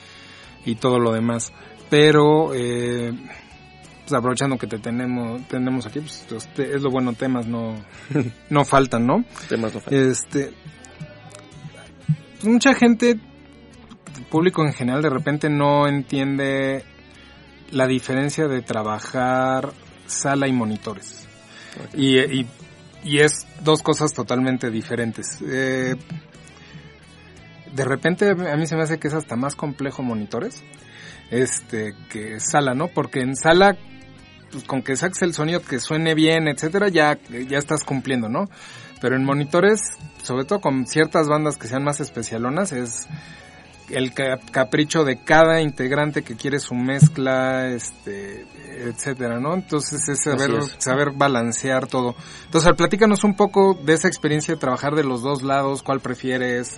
y todo lo demás. Pero pues aprovechando que te tenemos aquí, pues es lo bueno, temas no faltan, ¿no? Temas no faltan. Pues mucha gente, público en general, de repente no entiende la diferencia de trabajar sala y monitores. Okay. Y es dos cosas totalmente diferentes. De repente a mí se me hace que es hasta más complejo monitores que sala, ¿no? Porque en sala, pues con que saques el sonido que suene bien, etcétera, ya estás cumpliendo, ¿no? Pero en monitores, sobre todo con ciertas bandas que sean más especialonas, es el capricho de cada integrante que quiere su mezcla, etcétera, ¿no? Entonces es saber balancear todo. Entonces, platícanos un poco de esa experiencia de trabajar de los dos lados, cuál prefieres,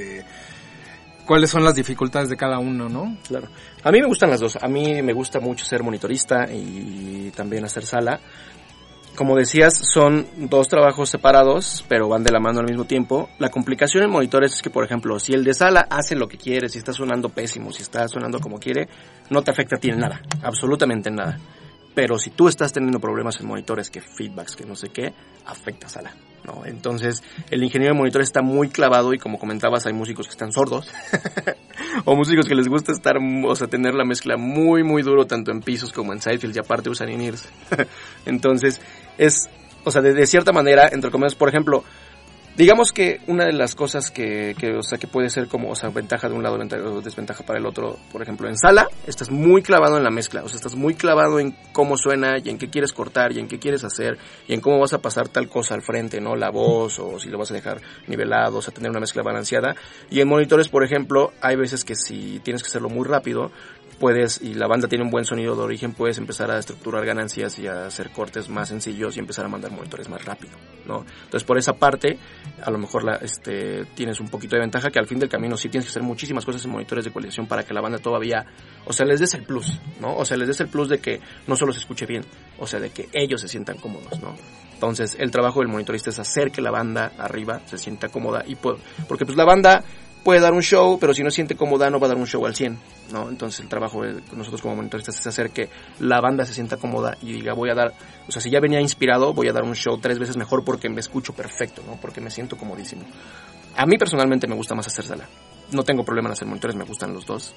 cuáles son las dificultades de cada uno, ¿no? Claro. A mí me gustan las dos. A mí me gusta mucho ser monitorista y también hacer sala. Como decías, son dos trabajos separados, pero van de la mano al mismo tiempo. La complicación en monitores es que, por ejemplo, si el de sala hace lo que quiere, si está sonando pésimo, si está sonando como quiere, no te afecta a ti en nada, absolutamente en nada. Pero si tú estás teniendo problemas en monitores, que feedbacks, que no sé qué, afecta a sala, ¿no? Entonces, el ingeniero de monitores está muy clavado y, como comentabas, hay músicos que están sordos o músicos que les gusta estar, o sea, tener la mezcla muy, muy duro, tanto en pisos como en sidefields, y aparte usan in-ears. Entonces, o sea, de cierta manera, entre comillas, por ejemplo, digamos que una de las cosas que puede ser como, o sea, ventaja de un lado o desventaja para el otro, por ejemplo, en sala, estás muy clavado en la mezcla, o sea, estás muy clavado en cómo suena y en qué quieres cortar y en qué quieres hacer y en cómo vas a pasar tal cosa al frente, ¿no? La voz, o si lo vas a dejar nivelado, o sea, tener una mezcla balanceada. Y en monitores, por ejemplo, hay veces que si tienes que hacerlo muy rápido, y la banda tiene un buen sonido de origen, puedes empezar a estructurar ganancias y a hacer cortes más sencillos y empezar a mandar monitores más rápido, ¿no? Entonces, por esa parte, a lo mejor tienes un poquito de ventaja, que al fin del camino sí tienes que hacer muchísimas cosas en monitores de ecualización para que la banda todavía, o sea, les des el plus, ¿no? O sea, les des el plus de que no solo se escuche bien, o sea, de que ellos se sientan cómodos, ¿no? Entonces, el trabajo del monitorista es hacer que la banda arriba se sienta cómoda porque pues la banda puede dar un show, pero si no se siente cómoda no va a dar un show al 100, ¿no? Entonces el trabajo de nosotros como monitoristas es hacer que la banda se sienta cómoda y diga, o sea, si ya venía inspirado, voy a dar un show 3 veces mejor porque me escucho perfecto, ¿no? Porque me siento comodísimo. A mí personalmente me gusta más hacer sala. No tengo problema en hacer monitores, me gustan los dos.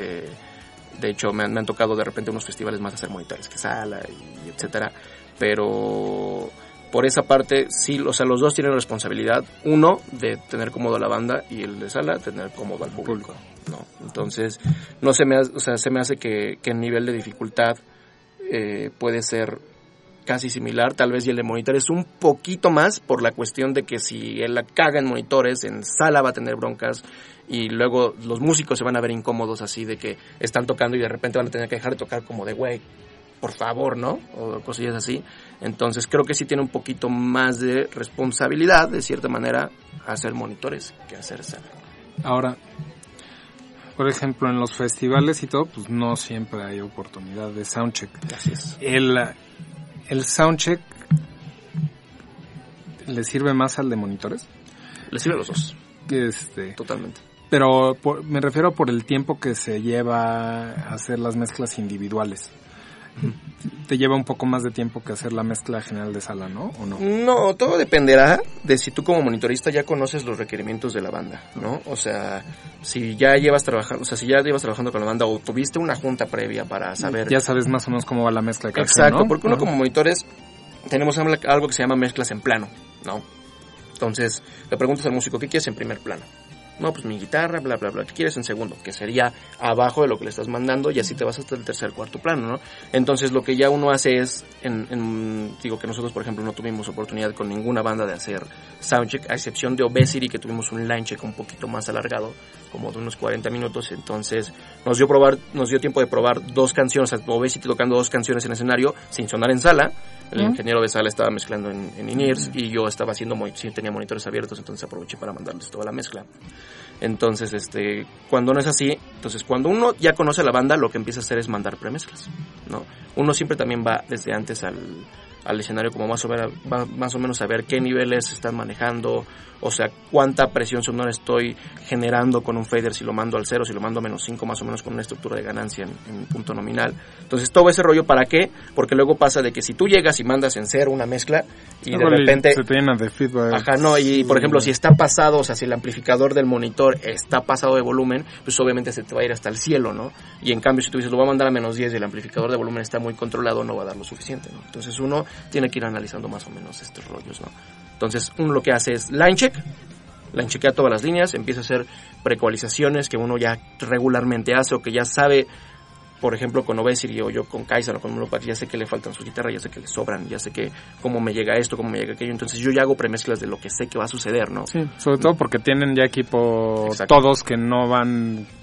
De hecho, me han tocado de repente unos festivales más hacer monitores que sala y etcétera, pero por esa parte, sí, o sea, los dos tienen responsabilidad. Uno, de tener cómodo a la banda, y el de sala, tener cómodo al público, ¿no? Entonces, se me hace que el nivel de dificultad puede ser casi similar. Tal vez y el de monitor es un poquito más por la cuestión de que si él la caga en monitores, en sala va a tener broncas, y luego los músicos se van a ver incómodos así de que están tocando y de repente van a tener que dejar de tocar como de güey, por favor, ¿no? O cosillas así. Entonces creo que sí tiene un poquito más de responsabilidad, de cierta manera, hacer monitores que hacer sala. Ahora, por ejemplo, en los festivales y todo, pues no siempre hay oportunidad de soundcheck. Así es. ¿El soundcheck le sirve más al de monitores? Le sirve a los dos. Totalmente. Pero me refiero por el tiempo que se lleva a hacer las mezclas individuales. Te lleva un poco más de tiempo que hacer la mezcla general de sala, ¿no? ¿O no? No, todo dependerá de si tú como monitorista ya conoces los requerimientos de la banda, ¿no? O sea, si ya llevas trabajando con la banda o tuviste una junta previa para saber. Ya sabes más o menos cómo va la mezcla de cada Exacto, canción, ¿no? Porque uno como monitores tenemos algo que se llama mezclas en plano, ¿no? Entonces, le preguntas al músico, ¿qué quieres en primer plano? No, pues mi guitarra, bla, bla, bla. ¿Qué quieres en segundo? Que sería abajo de lo que le estás mandando y así te vas hasta el tercer, cuarto plano, ¿no? Entonces lo que ya uno hace es, digo que nosotros, por ejemplo, no tuvimos oportunidad con ninguna banda de hacer soundcheck, a excepción de Obesity, que tuvimos un line check un poquito más alargado, como de unos 40 minutos. Entonces nos dio tiempo de probar 2 canciones, o sea, Obesity tocando 2 canciones en escenario sin sonar en sala. El ingeniero de sala estaba mezclando en in-ears y yo estaba tenía monitores abiertos, entonces aproveché para mandarles toda la mezcla. Entonces, cuando no es así, cuando uno ya conoce a la banda, lo que empieza a hacer es mandar premezclas, ¿no? Uno siempre también va desde antes al escenario como más o menos a ver qué niveles están manejando, o sea, cuánta presión sonora estoy generando con un fader, si lo mando al 0, si lo mando a -5, más o menos con una estructura de ganancia en punto nominal. Entonces, todo ese rollo, ¿para qué? Porque luego pasa de que si tú llegas y mandas en 0 una mezcla y de repente se te llena de feedback. Ajá, no, y por ejemplo, si está pasado, o sea, si el amplificador del monitor está pasado de volumen, pues obviamente se te va a ir hasta el cielo, ¿no? Y en cambio, si tú dices, lo voy a mandar a -10 y el amplificador de volumen está muy controlado, no va a dar lo suficiente, ¿no? Entonces, uno tiene que ir analizando más o menos estos rollos, ¿no? Entonces, uno lo que hace es line checkea todas las líneas, empieza a hacer preecualizaciones que uno ya regularmente hace o que ya sabe. Por ejemplo, con Obesity o yo con Kaiser o con Monopath, ya sé que le faltan sus guitarras, ya sé que le sobran, ya sé que cómo me llega esto, cómo me llega aquello. Entonces yo ya hago premezclas de lo que sé que va a suceder, ¿no? Sí, sobre todo porque tienen ya equipo. Exacto. Todos que no van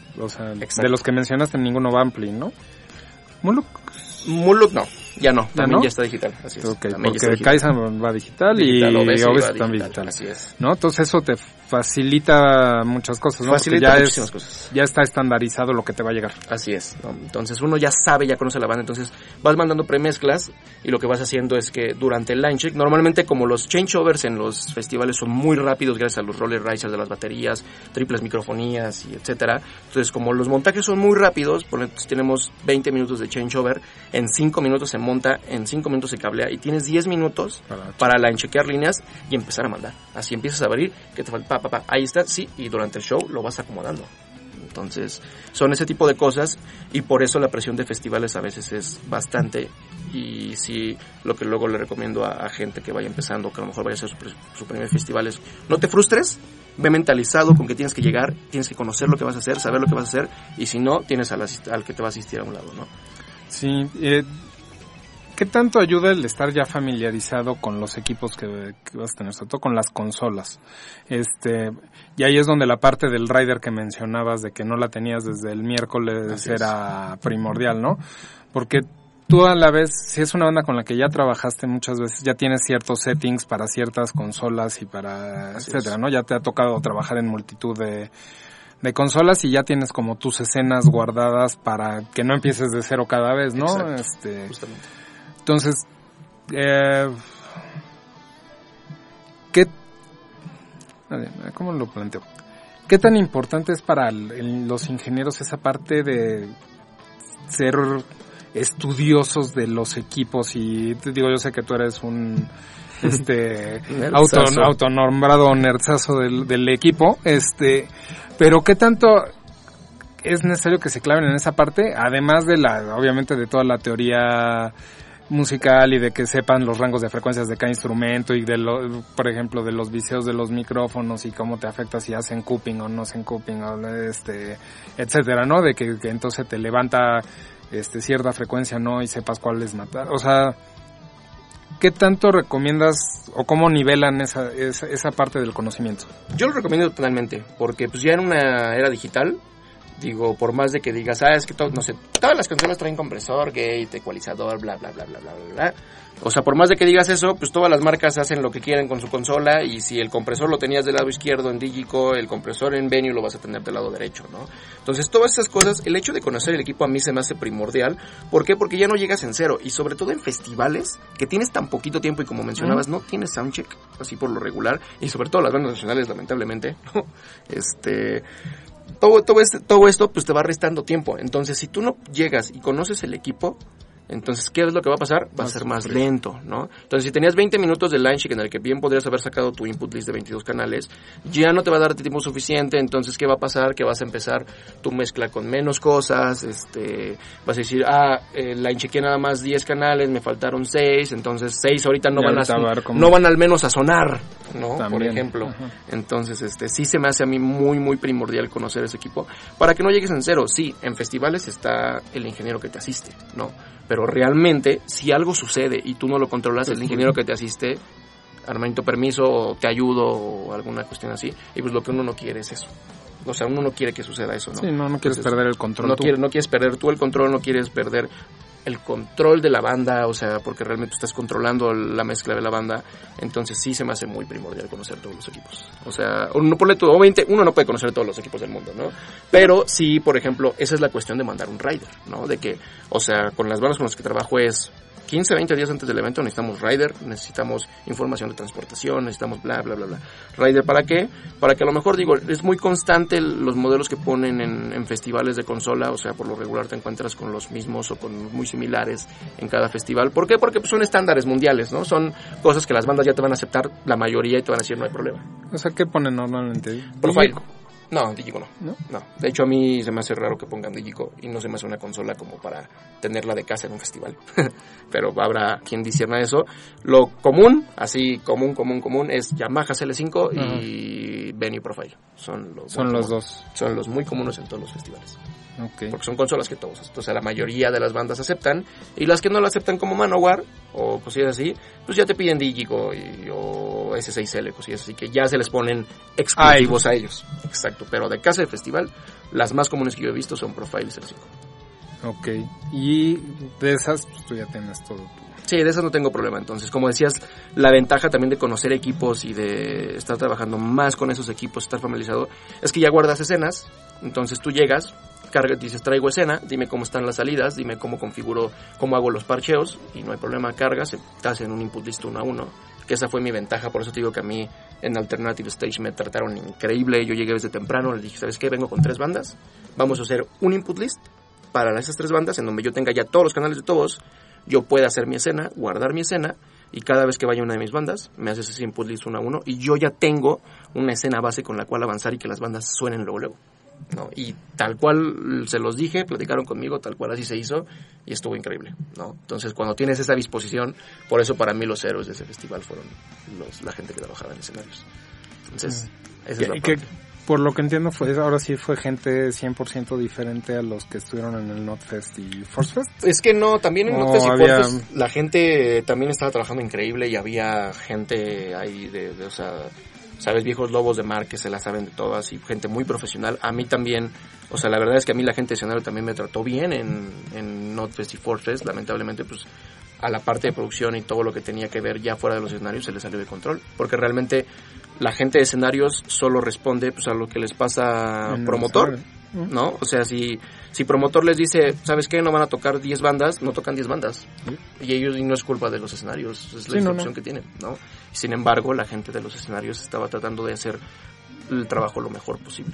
O sea, exacto. De los que mencionaste ninguno va Ampli, ¿no? Muluk no, ya no, también ya está digital, así es. Okay, porque Kaizen va digital y Obesis también digital. Así es. ¿No? Entonces eso te facilita muchas cosas, ¿no? Facilita muchísimas cosas. Ya está estandarizado lo que te va a llegar. Así es, ¿no? Entonces uno ya sabe, ya conoce la banda, entonces vas mandando premezclas y lo que vas haciendo es que durante el line check, normalmente como los changeovers en los festivales son muy rápidos gracias a los roller risers de las baterías, triples microfonías y etcétera, entonces como los montajes son muy rápidos, por ejemplo, tenemos 20 minutos de changeover, en 5 minutos se monta, en 5 minutos se cablea y tienes 10 minutos para line checkear líneas y empezar a mandar. Así empiezas a abrir, que te falta, ahí está, sí, y durante el show lo vas acomodando. Entonces, son ese tipo de cosas y por eso la presión de festivales a veces es bastante y sí, lo que luego le recomiendo a gente que vaya empezando, que a lo mejor vaya a hacer su primer festival es, no te frustres, ve mentalizado con que tienes que llegar, tienes que conocer lo que vas a hacer, saber lo que vas a hacer y si no, tienes al que te va a asistir a un lado, ¿no? Sí, ¿qué tanto ayuda el estar ya familiarizado con los equipos que vas a tener, sobre todo con las consolas? Y ahí es donde la parte del rider que mencionabas de que no la tenías desde el miércoles era primordial, ¿no? Porque tú a la vez, si es una banda con la que ya trabajaste muchas veces, ya tienes ciertos settings para ciertas consolas y para etcétera, ¿no? Ya te ha tocado trabajar en multitud de consolas y ya tienes como tus escenas guardadas para que no empieces de cero cada vez, ¿no? Justamente. Entonces, ¿cómo lo planteo? ¿Qué tan importante es para los ingenieros esa parte de ser estudiosos de los equipos? Y te digo, yo sé que tú eres un autonombrado nerdzazo del equipo, pero ¿qué tanto es necesario que se claven en esa parte? Además de obviamente de toda la teoría musical y de que sepan los rangos de frecuencias de cada instrumento y por ejemplo de los viseos de los micrófonos y cómo te afecta si hacen cupping o no hacen cupping o etcétera, ¿no? De que entonces te levanta cierta frecuencia, ¿no? Y sepas cuál es matar. O sea, ¿qué tanto recomiendas o cómo nivelan esa parte del conocimiento? Yo lo recomiendo totalmente, porque pues ya en una era digital, digo, por más de que digas, es que no sé, todas las consolas traen compresor, gate, ecualizador, bla, bla, bla, bla, bla, bla, bla. O sea, por más de que digas eso, pues todas las marcas hacen lo que quieren con su consola y si el compresor lo tenías del lado izquierdo en Digico, el compresor en Venue lo vas a tener del lado derecho, ¿no? Entonces, todas esas cosas, el hecho de conocer el equipo a mí se me hace primordial. ¿Por qué? Porque ya no llegas en cero y sobre todo en festivales que tienes tan poquito tiempo y como mencionabas, no tienes soundcheck, así por lo regular, y sobre todo las bandas nacionales, lamentablemente, ¿no? Todo esto pues te va restando tiempo. Entonces, si tú no llegas y conoces el equipo, entonces, ¿qué es lo que va a pasar? Va a ser más lento, ¿no? Entonces, si tenías 20 minutos de line check en el que bien podrías haber sacado tu input list de 22 canales, ya no te va a dar tiempo suficiente. Entonces, ¿qué va a pasar? Que vas a empezar tu mezcla con menos cosas, vas a decir, line chequeé nada más 10 canales, me faltaron 6, entonces 6 ahorita no van al menos a sonar, ¿no? También, por ejemplo. Ajá. Entonces, sí se me hace a mí muy, muy primordial conocer ese equipo para que no llegues en cero. Sí, en festivales está el ingeniero que te asiste, ¿no? Pero realmente, si algo sucede y tú no lo controlas, el ingeniero que te asiste, Armandito, permiso, o te ayudo, o alguna cuestión así, y pues lo que uno no quiere es eso. O sea, uno no quiere que suceda eso, ¿no? Sí, no quieres perder el control. No quieres perder tú el control, no quieres perder el control de la banda, o sea, porque realmente estás controlando la mezcla de la banda. Entonces sí se me hace muy primordial conocer todos los equipos. O sea, obviamente uno no puede conocer todos los equipos del mundo, ¿no? Pero sí, por ejemplo, esa es la cuestión de mandar un rider, ¿no? De que, o sea, con las bandas con las que trabajo es 15, 20 días antes del evento necesitamos rider, necesitamos información de transportación, necesitamos bla, bla, bla, bla. ¿Rider para qué? Para que a lo mejor, digo, es muy constante los modelos que ponen en festivales de consola, o sea, por lo regular te encuentras con los mismos o con muy similares en cada festival. ¿Por qué? Porque pues, son estándares mundiales, ¿no? Son cosas que las bandas ya te van a aceptar la mayoría y te van a decir no hay problema. O sea, ¿qué ponen normalmente? Profile. No, Digico no. De hecho, a mí se me hace raro que pongan Digico y no se me hace una consola como para tenerla de casa en un festival. Pero habrá quien discierna eso. Lo común, así común, es Yamaha CL5 y Venue Profile. Son los dos. Son los muy comunes en todos los festivales. Okay. Porque son consolas que todos, entonces la mayoría de las bandas aceptan, y las que no la aceptan como Manowar o cosillas así, pues ya te piden Digico o S6L, cosillas así, que ya se les ponen exclusivos a ellos. Exacto, pero de casa de festival, las más comunes que yo he visto son Profile y C5. Ok, y de esas pues, tú ya tienes todo. Sí, de esas no tengo problema. Entonces, como decías, la ventaja también de conocer equipos y de estar trabajando más con esos equipos, estar familiarizado, es que ya guardas escenas. Entonces tú llegas, cargas, dices, traigo escena, dime cómo están las salidas, dime cómo configuro, cómo hago los parcheos, y no hay problema, cargas, estás en un input list 1 a 1, que esa fue mi ventaja. Por eso te digo que a mí en Alternative Stage me trataron increíble. Yo llegué desde temprano, les dije, ¿sabes qué? Vengo con 3 bandas, vamos a hacer un input list para esas 3 bandas, en donde yo tenga ya todos los canales de todos, yo pueda hacer mi escena, guardar mi escena, y cada vez que vaya una de mis bandas, me haces ese input list 1 a 1, y yo ya tengo una escena base con la cual avanzar y que las bandas suenen luego. ¿No? Y tal cual se los dije, platicaron conmigo, tal cual así se hizo, y estuvo increíble, ¿no? Entonces, cuando tienes esa disposición, por eso para mí los héroes de ese festival fueron la gente que trabajaba en escenarios. Entonces, esa es la parte. Por lo que entiendo, ahora sí fue gente 100% diferente a los que estuvieron en el NotFest y ForceFest. Es que no, también en NotFest y ForceFest la gente también estaba trabajando increíble, y había gente ahí o sea, sabes, viejos lobos de mar que se la saben de todas, y gente muy profesional. A mí también, o sea, la verdad es que a mí la gente de escenario también me trató bien en NotFest y ForceFest. Lamentablemente, pues, a la parte de producción y todo lo que tenía que ver ya fuera de los escenarios se le salió de control, porque realmente la gente de escenarios solo responde pues a lo que les pasa promotor, ¿no? O sea, si promotor les dice, ¿sabes qué? No van a tocar 10 bandas, no tocan 10 bandas. Y no es culpa de los escenarios, es la instrucción que tienen, ¿no? Sin embargo, la gente de los escenarios estaba tratando de hacer el trabajo lo mejor posible,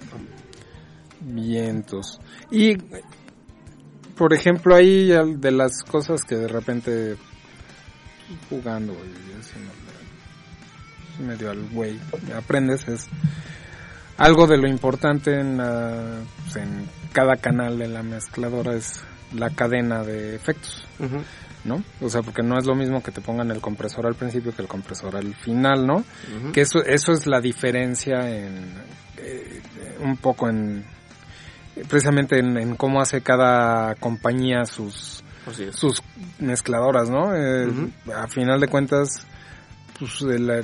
¿no? Vientos. Y, por ejemplo, ahí de las cosas que de repente jugando y haciendo medio al güey aprendes, es algo de lo importante en cada canal de la mezcladora, es la cadena de efectos, ¿no? O sea, porque no es lo mismo que te pongan el compresor al principio que el compresor al final, ¿no? Que eso es la diferencia un poco precisamente en cómo hace cada compañía sus mezcladoras, ¿no? A final de cuentas, pues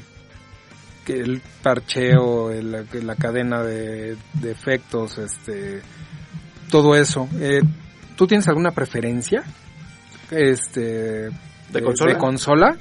el parcheo, la cadena de efectos, todo eso. ¿Tú tienes alguna preferencia de consola?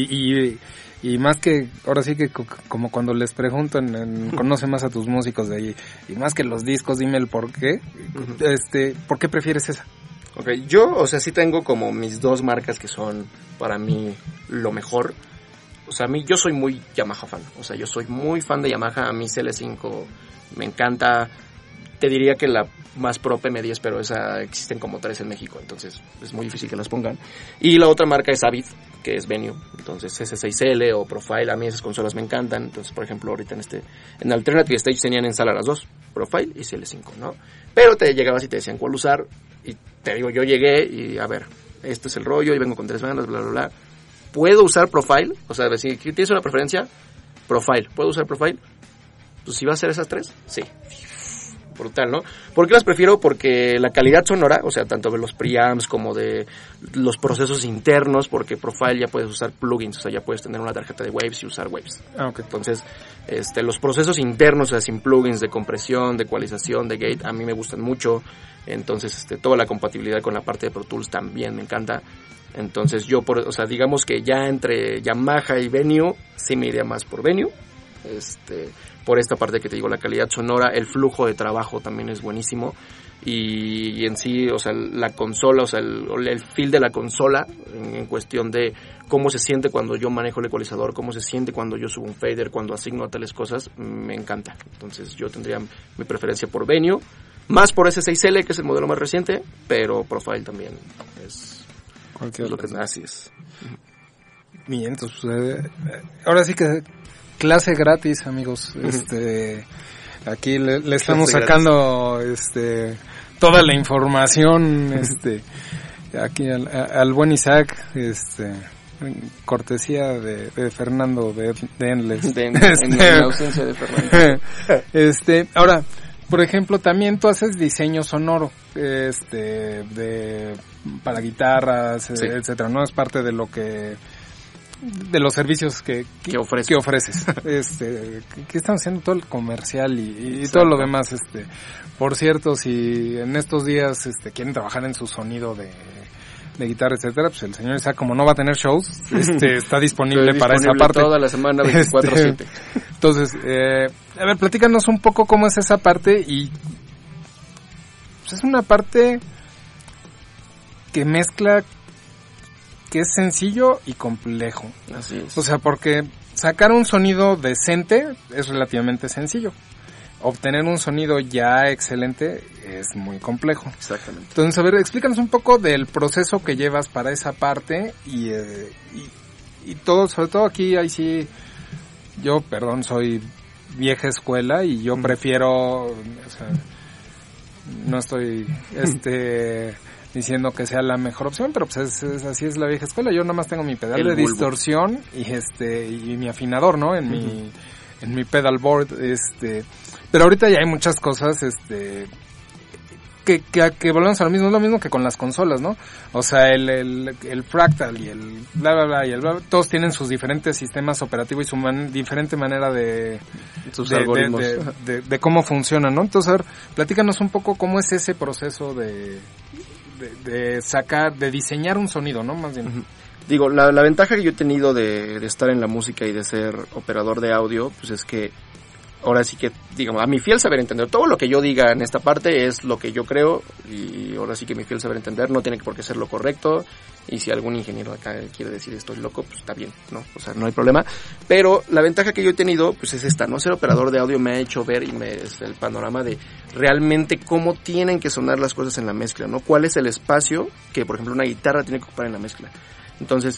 Y más que, ahora sí que como cuando les preguntan, conoce más a tus músicos de ahí, y más que los discos, dime el por qué. ¿Por qué prefieres esa? Okay, yo, o sea, sí tengo como mis 2 marcas que son para mí lo mejor. O sea, yo soy muy Yamaha fan. O sea, yo soy muy fan de Yamaha. A mí CL5 me encanta. Te diría que la más pro PM10, pero existen como 3 en México, entonces es muy difícil que las pongan. Y la otra marca es Avid, que es Venue. Entonces S6L o Profile, a mí esas consolas me encantan. Entonces, por ejemplo, ahorita en Alternative Stage tenían en sala las 2, Profile y CL5, ¿no? Pero te llegabas y te decían cuál usar. Y te digo, yo llegué y a ver, este es el rollo y vengo con 3 bandas, bla, bla, bla. ¿Puedo usar Profile? O sea, si tienes una preferencia, Profile. ¿Puedo usar Profile? Pues si va a ser esas 3, sí. Brutal, ¿no? ¿Por qué las prefiero? Porque la calidad sonora, o sea, tanto de los preamps como de los procesos internos, porque Profile ya puedes usar plugins, o sea, ya puedes tener una tarjeta de Waves y usar Waves. Okay. Entonces, los procesos internos, o sea, sin plugins de compresión, de ecualización, de gate, a mí me gustan mucho. Entonces, toda la compatibilidad con la parte de Pro Tools también me encanta. Entonces, o sea, digamos que ya entre Yamaha y Venue, sí me iría más por Venue. Por esta parte que te digo, la calidad sonora, el flujo de trabajo también es buenísimo, y en sí, o sea, la consola, o sea, el feel de la consola en cuestión de cómo se siente cuando yo manejo el ecualizador, cómo se siente cuando yo subo un fader, cuando asigno a tales cosas, me encanta. Entonces yo tendría mi preferencia por Venue, más por S6L, que es el modelo más reciente, pero Profile también es lo que así es. Bien, entonces, ahora sí que clase gratis, amigos. Aquí le estamos sacando toda la información aquí al buen Isaac, cortesía de Fernando de Endless. En la ausencia de Fernando. Ahora, por ejemplo, también tú haces diseño sonoro, para guitarras, sí, etcétera, ¿no? Es parte de los servicios que ofreces. Que están haciendo todo el comercial y todo lo demás. Por cierto, si en estos días quieren trabajar en su sonido de guitarra, etcétera, pues el señor Isaac, como no va a tener shows, está disponible para esa parte. Toda la semana, 24/7. Entonces, a ver, platícanos un poco cómo es esa parte y pues es una parte que mezcla, que es sencillo y complejo. Así es. O sea, porque sacar un sonido decente es relativamente sencillo. Obtener un sonido ya excelente es muy complejo. Exactamente. Entonces, a ver, explícanos un poco del proceso que llevas para esa parte y todo, sobre todo aquí, ahí sí, yo, soy vieja escuela y yo prefiero, o sea, no estoy, diciendo que sea la mejor opción, pero pues así es la vieja escuela. Yo nada más tengo mi pedal de distorsión y mi afinador, ¿no? En mi pedal board, pero ahorita ya hay muchas cosas, que volvemos a lo mismo, es lo mismo que con las consolas, ¿no? O sea, el Fractal y el bla bla bla y el bla, todos tienen sus diferentes sistemas operativos y su diferente manera de algoritmos de cómo funcionan, ¿no? Entonces, a ver, platícanos un poco cómo es ese proceso de sacar, de diseñar un sonido, ¿no? Más bien. Uh-huh. Digo, la ventaja que yo he tenido de estar en la música y de ser operador de audio, pues es que ahora sí que, digamos, a mi fiel saber entender, todo lo que yo diga en esta parte es lo que yo creo, y ahora sí que mi fiel saber entender no tiene por qué ser lo correcto, y si algún ingeniero acá quiere decir estoy loco, pues está bien, ¿no? O sea, no hay problema, pero la ventaja que yo he tenido, pues es esta, ¿no? Ser operador de audio me ha hecho ver es el panorama de realmente cómo tienen que sonar las cosas en la mezcla, ¿no? Cuál es el espacio que, por ejemplo, una guitarra tiene que ocupar en la mezcla. Entonces,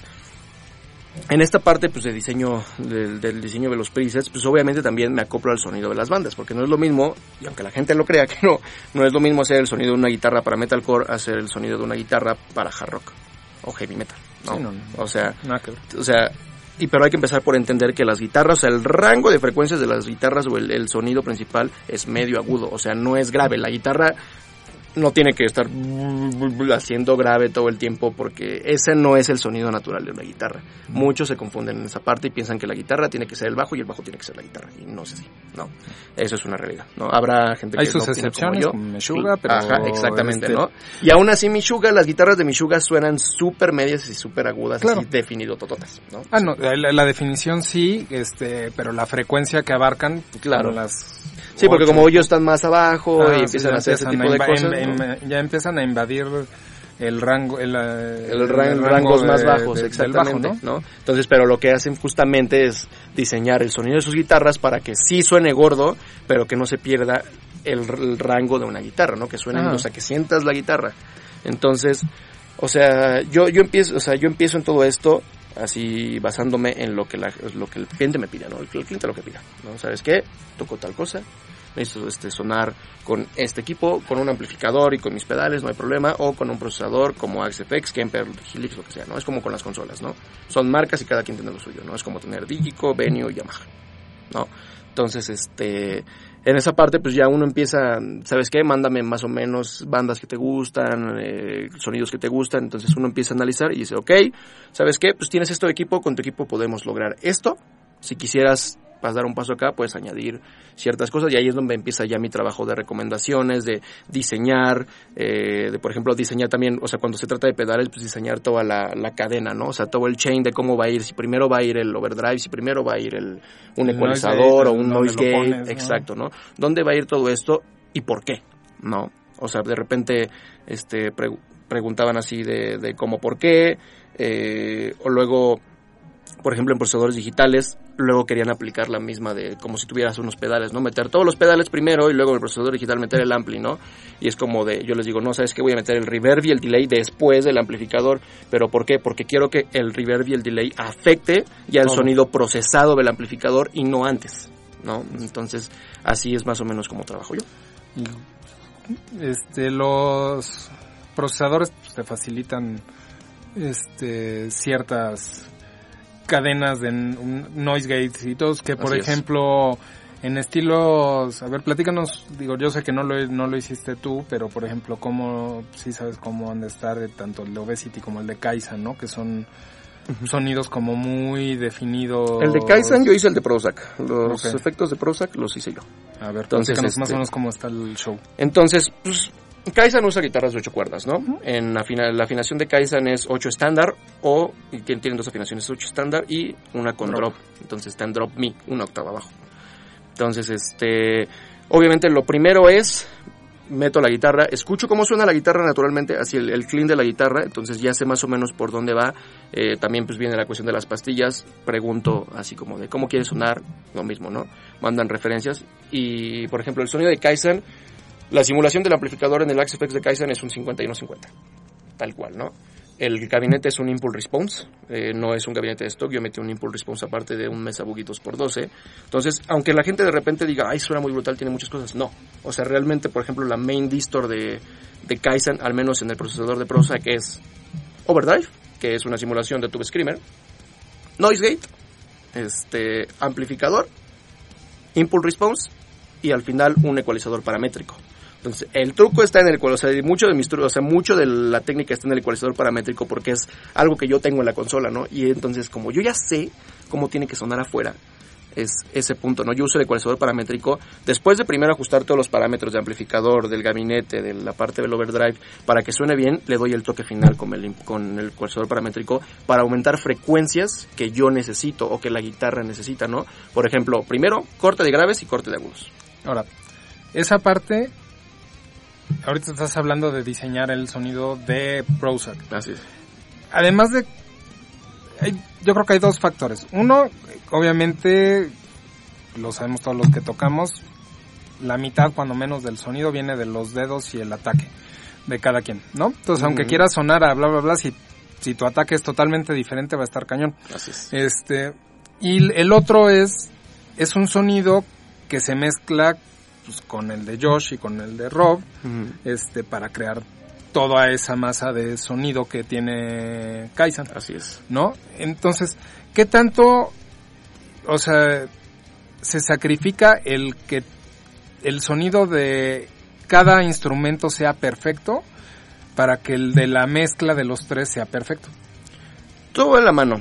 en esta parte pues de diseño del diseño de los presets, pues obviamente también me acoplo al sonido de las bandas, porque no es lo mismo, y aunque la gente lo crea que no es lo mismo hacer el sonido de una guitarra para metalcore hacer el sonido de una guitarra para hard rock o heavy metal, ¿no? Sí, no. O sea, pero hay que empezar por entender que las guitarras, o sea, el rango de frecuencias de las guitarras o el sonido principal es medio agudo, o sea, no es grave. La guitarra no tiene que estar haciendo grave todo el tiempo porque ese no es el sonido natural de una guitarra. Muchos se confunden en esa parte y piensan que la guitarra tiene que ser el bajo y el bajo tiene que ser la guitarra, y no es así. No, eso es una realidad, ¿no? Habrá gente que hay sus excepciones como Meshuggah, pero ajá, exactamente, ¿no? Y aún así Meshuggah, las guitarras de Meshuggah suenan súper medias y súper agudas, claro, así definido tototas, ¿no? No, la definición sí, pero la frecuencia que abarcan, claro, las sí, porque como ellos están más abajo y empiezan a hacer ese tipo de cosas, ya empiezan a invadir el rango, rangos más bajos, exactamente, bajo, ¿no? Entonces, pero lo que hacen justamente es diseñar el sonido de sus guitarras para que sí suene gordo, pero que no se pierda el rango de una guitarra, ¿no? Que suene, o sea, que sientas la guitarra. Entonces, o sea, yo empiezo en todo esto así basándome en lo que el cliente me pida, ¿no? El cliente lo que pida, ¿no? ¿Sabes qué? Toco tal cosa, necesito sonar con este equipo, con un amplificador y con mis pedales, no hay problema, o con un procesador como AXFX, Kemper, Helix, lo que sea, ¿no? Es como con las consolas, ¿no? Son marcas y cada quien tiene lo suyo, ¿no? Es como tener Digico, Benio y Yamaha, ¿no? Entonces, en esa parte, pues ya uno empieza, ¿sabes qué? Mándame más o menos bandas que te gustan, sonidos que te gustan. Entonces uno empieza a analizar y dice, ok, ¿sabes qué? Pues tienes esto de equipo, con tu equipo podemos lograr esto. Si quisieras dar un paso acá, puedes añadir ciertas cosas, y ahí es donde empieza ya mi trabajo de recomendaciones, de diseñar, por ejemplo, diseñar también, o sea, cuando se trata de pedales, pues diseñar toda la cadena, ¿no? O sea, todo el chain de cómo va a ir, si primero va a ir el overdrive, si primero va a ir un ecualizador o un noise gate, pones, ¿no? Exacto, ¿no? ¿Dónde va a ir todo esto y por qué? ¿No? O sea, de repente, preguntaban así de cómo, por qué, o luego, por ejemplo, en procesadores digitales, luego querían aplicar la misma de como si tuvieras unos pedales, ¿no? Meter todos los pedales primero y luego en el procesador digital meter el ampli, ¿no? Y es como yo les digo, no, ¿sabes qué? Voy a meter el reverb y el delay después del amplificador. ¿Pero por qué? Porque quiero que el reverb y el delay afecte ya el sonido procesado del amplificador y no antes, ¿no? Entonces, así es más o menos como trabajo yo. Los procesadores pues, te facilitan ciertas cadenas de noise gates y todos que, por ejemplo, en estilos, a ver, platícanos, digo, yo sé que no lo hiciste tú, pero por ejemplo, sí sabes cómo han de estar tanto el de Obesity como el de Kaizen, ¿no? Que son sonidos como muy definidos. El de Kaizen yo hice el de Prozac. Los efectos de Prozac los hice yo. A ver, entonces más o menos cómo está el show. Entonces, pues, Kaizen usa guitarras de 8 cuerdas, ¿no? En la afinación de Kaizen es 8 estándar y tienen 2 afinaciones, 8 estándar y una con drop. Entonces está en drop mi, una octava abajo. Entonces, obviamente lo primero es meto la guitarra, escucho cómo suena la guitarra naturalmente, así el clean de la guitarra, entonces ya sé más o menos por dónde va. También pues viene la cuestión de las pastillas, pregunto así como de cómo quiere sonar, lo mismo, ¿no? Mandan referencias y, por ejemplo, el sonido de Kaizen, la simulación del amplificador en el Axe FX de Kaizen es un 51-50, tal cual, ¿no? El gabinete es un Impulse Response, no es un gabinete de stock, yo metí un Impulse Response aparte de un Mesa Boogie 2x12, entonces, aunque la gente de repente diga, ay, suena muy brutal, tiene muchas cosas, no, o sea, realmente, por ejemplo, la main distor de Kaizen, al menos en el procesador de Prozac, que es Overdrive, que es una simulación de Tube Screamer, Noise Gate, amplificador, Impulse Response, y al final un ecualizador paramétrico. Entonces, el truco está en el ecualizador, o sea, mucho de la técnica está en el ecualizador paramétrico porque es algo que yo tengo en la consola, ¿no? Y entonces, como yo ya sé cómo tiene que sonar afuera, es ese punto, ¿no? Yo uso el ecualizador paramétrico después de primero ajustar todos los parámetros de amplificador, del gabinete, de la parte del overdrive, para que suene bien, le doy el toque final con el ecualizador paramétrico para aumentar frecuencias que yo necesito o que la guitarra necesita, ¿no? Por ejemplo, primero, corte de graves y corte de agudos. Ahora, esa parte... Ahorita estás hablando de diseñar el sonido de Prozac. Así es. Además de... yo creo que hay 2 factores. Uno, obviamente, lo sabemos todos los que tocamos, la mitad, cuando menos, del sonido viene de los dedos y el ataque de cada quien, ¿no? Entonces, aunque quieras sonar a bla, bla, bla, si tu ataque es totalmente diferente, va a estar cañón. Así es. Y el otro es un sonido que se mezcla pues con el de Josh y con el de Rob, para crear toda esa masa de sonido que tiene Kaizen. Así es. ¿No? Entonces, ¿qué tanto, o sea, se sacrifica el que el sonido de cada instrumento sea perfecto para que el de la mezcla de los 3 sea perfecto? Todo va en la mano.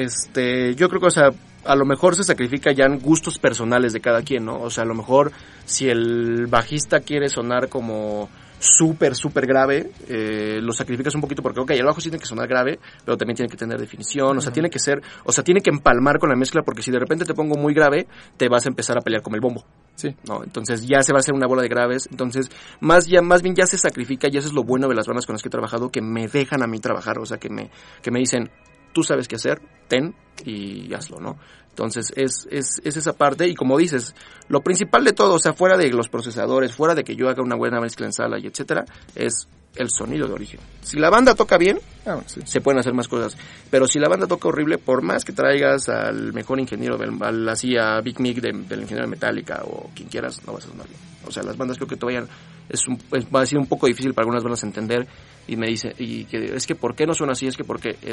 Yo creo que, o sea, a lo mejor se sacrifica ya en gustos personales de cada quien, ¿no? O sea, a lo mejor si el bajista quiere sonar como súper grave, lo sacrificas un poquito porque, ok, el bajo sí tiene que sonar grave, pero también tiene que tener definición, o sea, tiene que empalmar con la mezcla, porque si de repente te pongo muy grave, te vas a empezar a pelear con el bombo. Sí. ¿No? Entonces ya se va a hacer una bola de graves, entonces más bien ya se sacrifica, y eso es lo bueno de las bandas con las que he trabajado, que me dejan a mí trabajar, o sea, que me dicen, tú sabes qué hacer, ten y hazlo, ¿no? Entonces es esa parte, y como dices, lo principal de todo, o sea, fuera de los procesadores, fuera de que yo haga una buena mezcla en sala y etcétera, es el sonido de origen. Si la banda toca bien, se pueden hacer más cosas, pero si la banda toca horrible, por más que traigas al mejor ingeniero, así a Big Mick del ingeniero de Metallica o quien quieras, no vas a sonar bien. O sea, las bandas creo que todavía va a ser un poco difícil para algunas bandas entender, y me dice, es que ¿por qué no suena así? Es que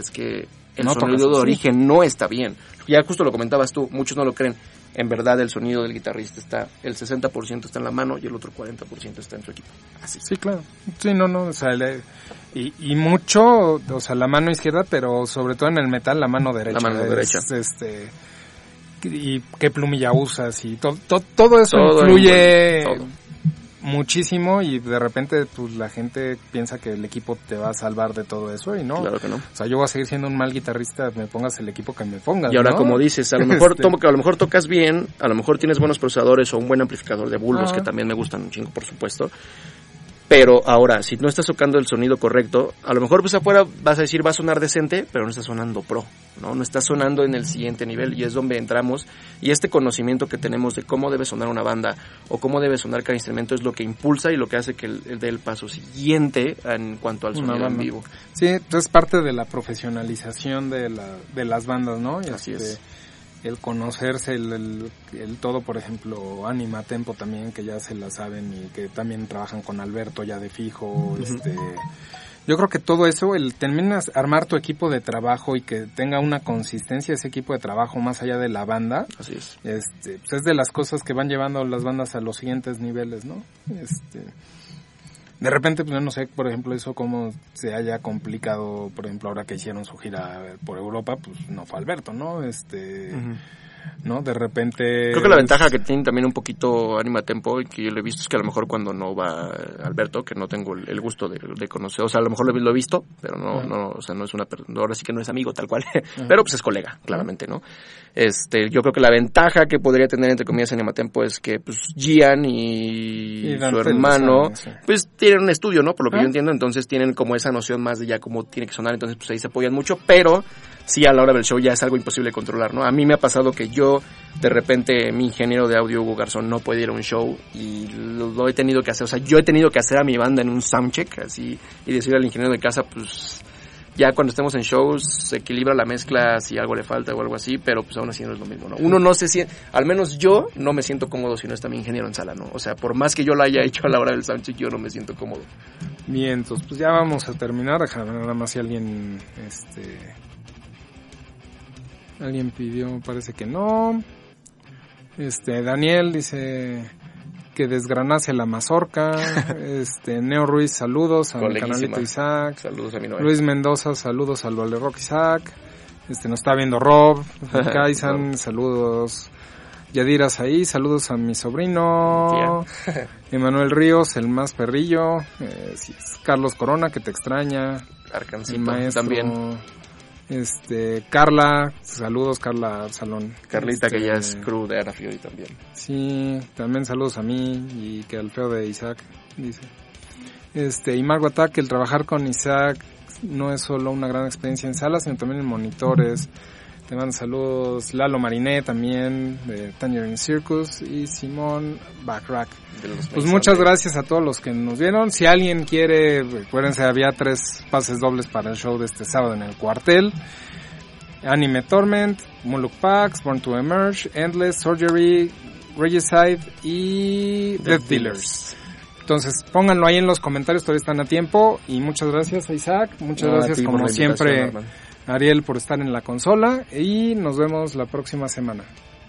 el sonido de origen no está bien. Ya justo lo comentabas tú, muchos no lo creen. En verdad el sonido del guitarrista el 60% está en la mano y el otro 40% está en su equipo. Así. Sí, claro. Sí, no, o sea, y mucho, o sea, la mano izquierda, pero sobre todo en el metal, la mano derecha. La mano derecha. Y qué plumilla usas y todo eso influye muchísimo, y de repente pues la gente piensa que el equipo te va a salvar de todo eso, y no. Claro que no. O sea, yo voy a seguir siendo un mal guitarrista, me pongas el equipo que me pongas. Y ahora, ¿no? como dices, a lo mejor a lo mejor tocas bien, a lo mejor tienes buenos procesadores o un buen amplificador de bulbos, que también me gustan un chingo, por supuesto. Pero ahora, si no estás tocando el sonido correcto, a lo mejor pues afuera vas a decir va a sonar decente, pero no está sonando pro, ¿no? No está sonando en el siguiente nivel, y es donde entramos, y este conocimiento que tenemos de cómo debe sonar una banda o cómo debe sonar cada instrumento es lo que impulsa y lo que hace que el dé el paso siguiente en cuanto al sonido en vivo. Sí, es parte de la profesionalización de las bandas, ¿no? Y así es. El conocerse, el todo, por ejemplo, Anima Tempo también, que ya se la saben y que también trabajan con Alberto ya de fijo, Yo creo que todo eso, el terminas armar tu equipo de trabajo y que tenga una consistencia ese equipo de trabajo más allá de la banda. Así es. Pues es de las cosas que van llevando las bandas a los siguientes niveles, ¿no? De repente, pues yo no sé, por ejemplo, eso cómo se haya complicado, por ejemplo, ahora que hicieron su gira por Europa, pues no fue Alberto, ¿no? ¿No? De repente... Creo que la ventaja que tiene también un poquito Anima Tempo y que yo lo he visto es que a lo mejor cuando no va Alberto, que no tengo el gusto de conocer, o sea, a lo mejor lo he visto, pero no, o sea, no es una persona, ahora sí que no es amigo tal cual, pero pues es colega, claramente, ¿no? Yo creo que la ventaja que podría tener entre comillas Anima Tempo es que pues Gian y su hermano, pues tienen un estudio, ¿no? Por lo que yo entiendo, entonces tienen como esa noción más de ya cómo tiene que sonar, entonces pues ahí se apoyan mucho, pero sí a la hora del show ya es algo imposible de controlar, ¿no? A mí me ha pasado que yo, de repente, mi ingeniero de audio, Hugo Garzón, no puede ir a un show y lo he tenido que hacer. O sea, yo he tenido que hacer a mi banda en un soundcheck, así, y decirle al ingeniero de casa, pues, ya cuando estemos en shows, se equilibra la mezcla si algo le falta o algo así, pero pues aún así no es lo mismo, ¿no? Uno no se siente, al menos yo no me siento cómodo si no está mi ingeniero en sala, ¿no? O sea, por más que yo lo haya hecho a la hora del soundcheck, yo no me siento cómodo. Bien, entonces, pues ya vamos a terminar. Déjame ver nada más si alguien, alguien pidió, parece que no. Daniel dice que desgranase la mazorca. Neo Ruiz, saludos a mi canalito Isaac. Saludos a mi novia. Luis Mendoza, saludos al Vale Rock Isaac. Nos está viendo Rob. Kaisan, saludos. Yadira Saí, saludos a mi sobrino. Emanuel Ríos, el más perrillo. Carlos Corona, que te extraña. Arcancito también. Carla, saludos Carla Salón. Carlita, que ya es crew de Ana Fiori también. Sí, también saludos a mí y que al feo de Isaac, dice. Y Margot Attack, el trabajar con Isaac no es solo una gran experiencia en salas, sino también en monitores. Te mando saludos Lalo Mariné también, de Tangerine Circus, y Simón Backrack. Pues muchas gracias a todos los que nos vieron. Si alguien quiere, recuérdense, había 3 pases dobles para el show de este sábado en el Cuartel. Anime Torment, Muluk Pax, Born to Emerge, Endless, Surgery, Regicide y Death Dealers. Entonces pónganlo ahí en los comentarios, todavía están a tiempo. Y muchas gracias a Isaac, muchas gracias como siempre Ariel por estar en la consola y nos vemos la próxima semana.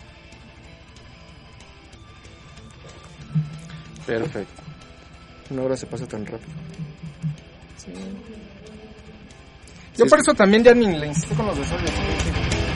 Perfecto. Una hora se pasa tan rápido. Sí. Yo por eso también ya ni le insistí con los desarrollos.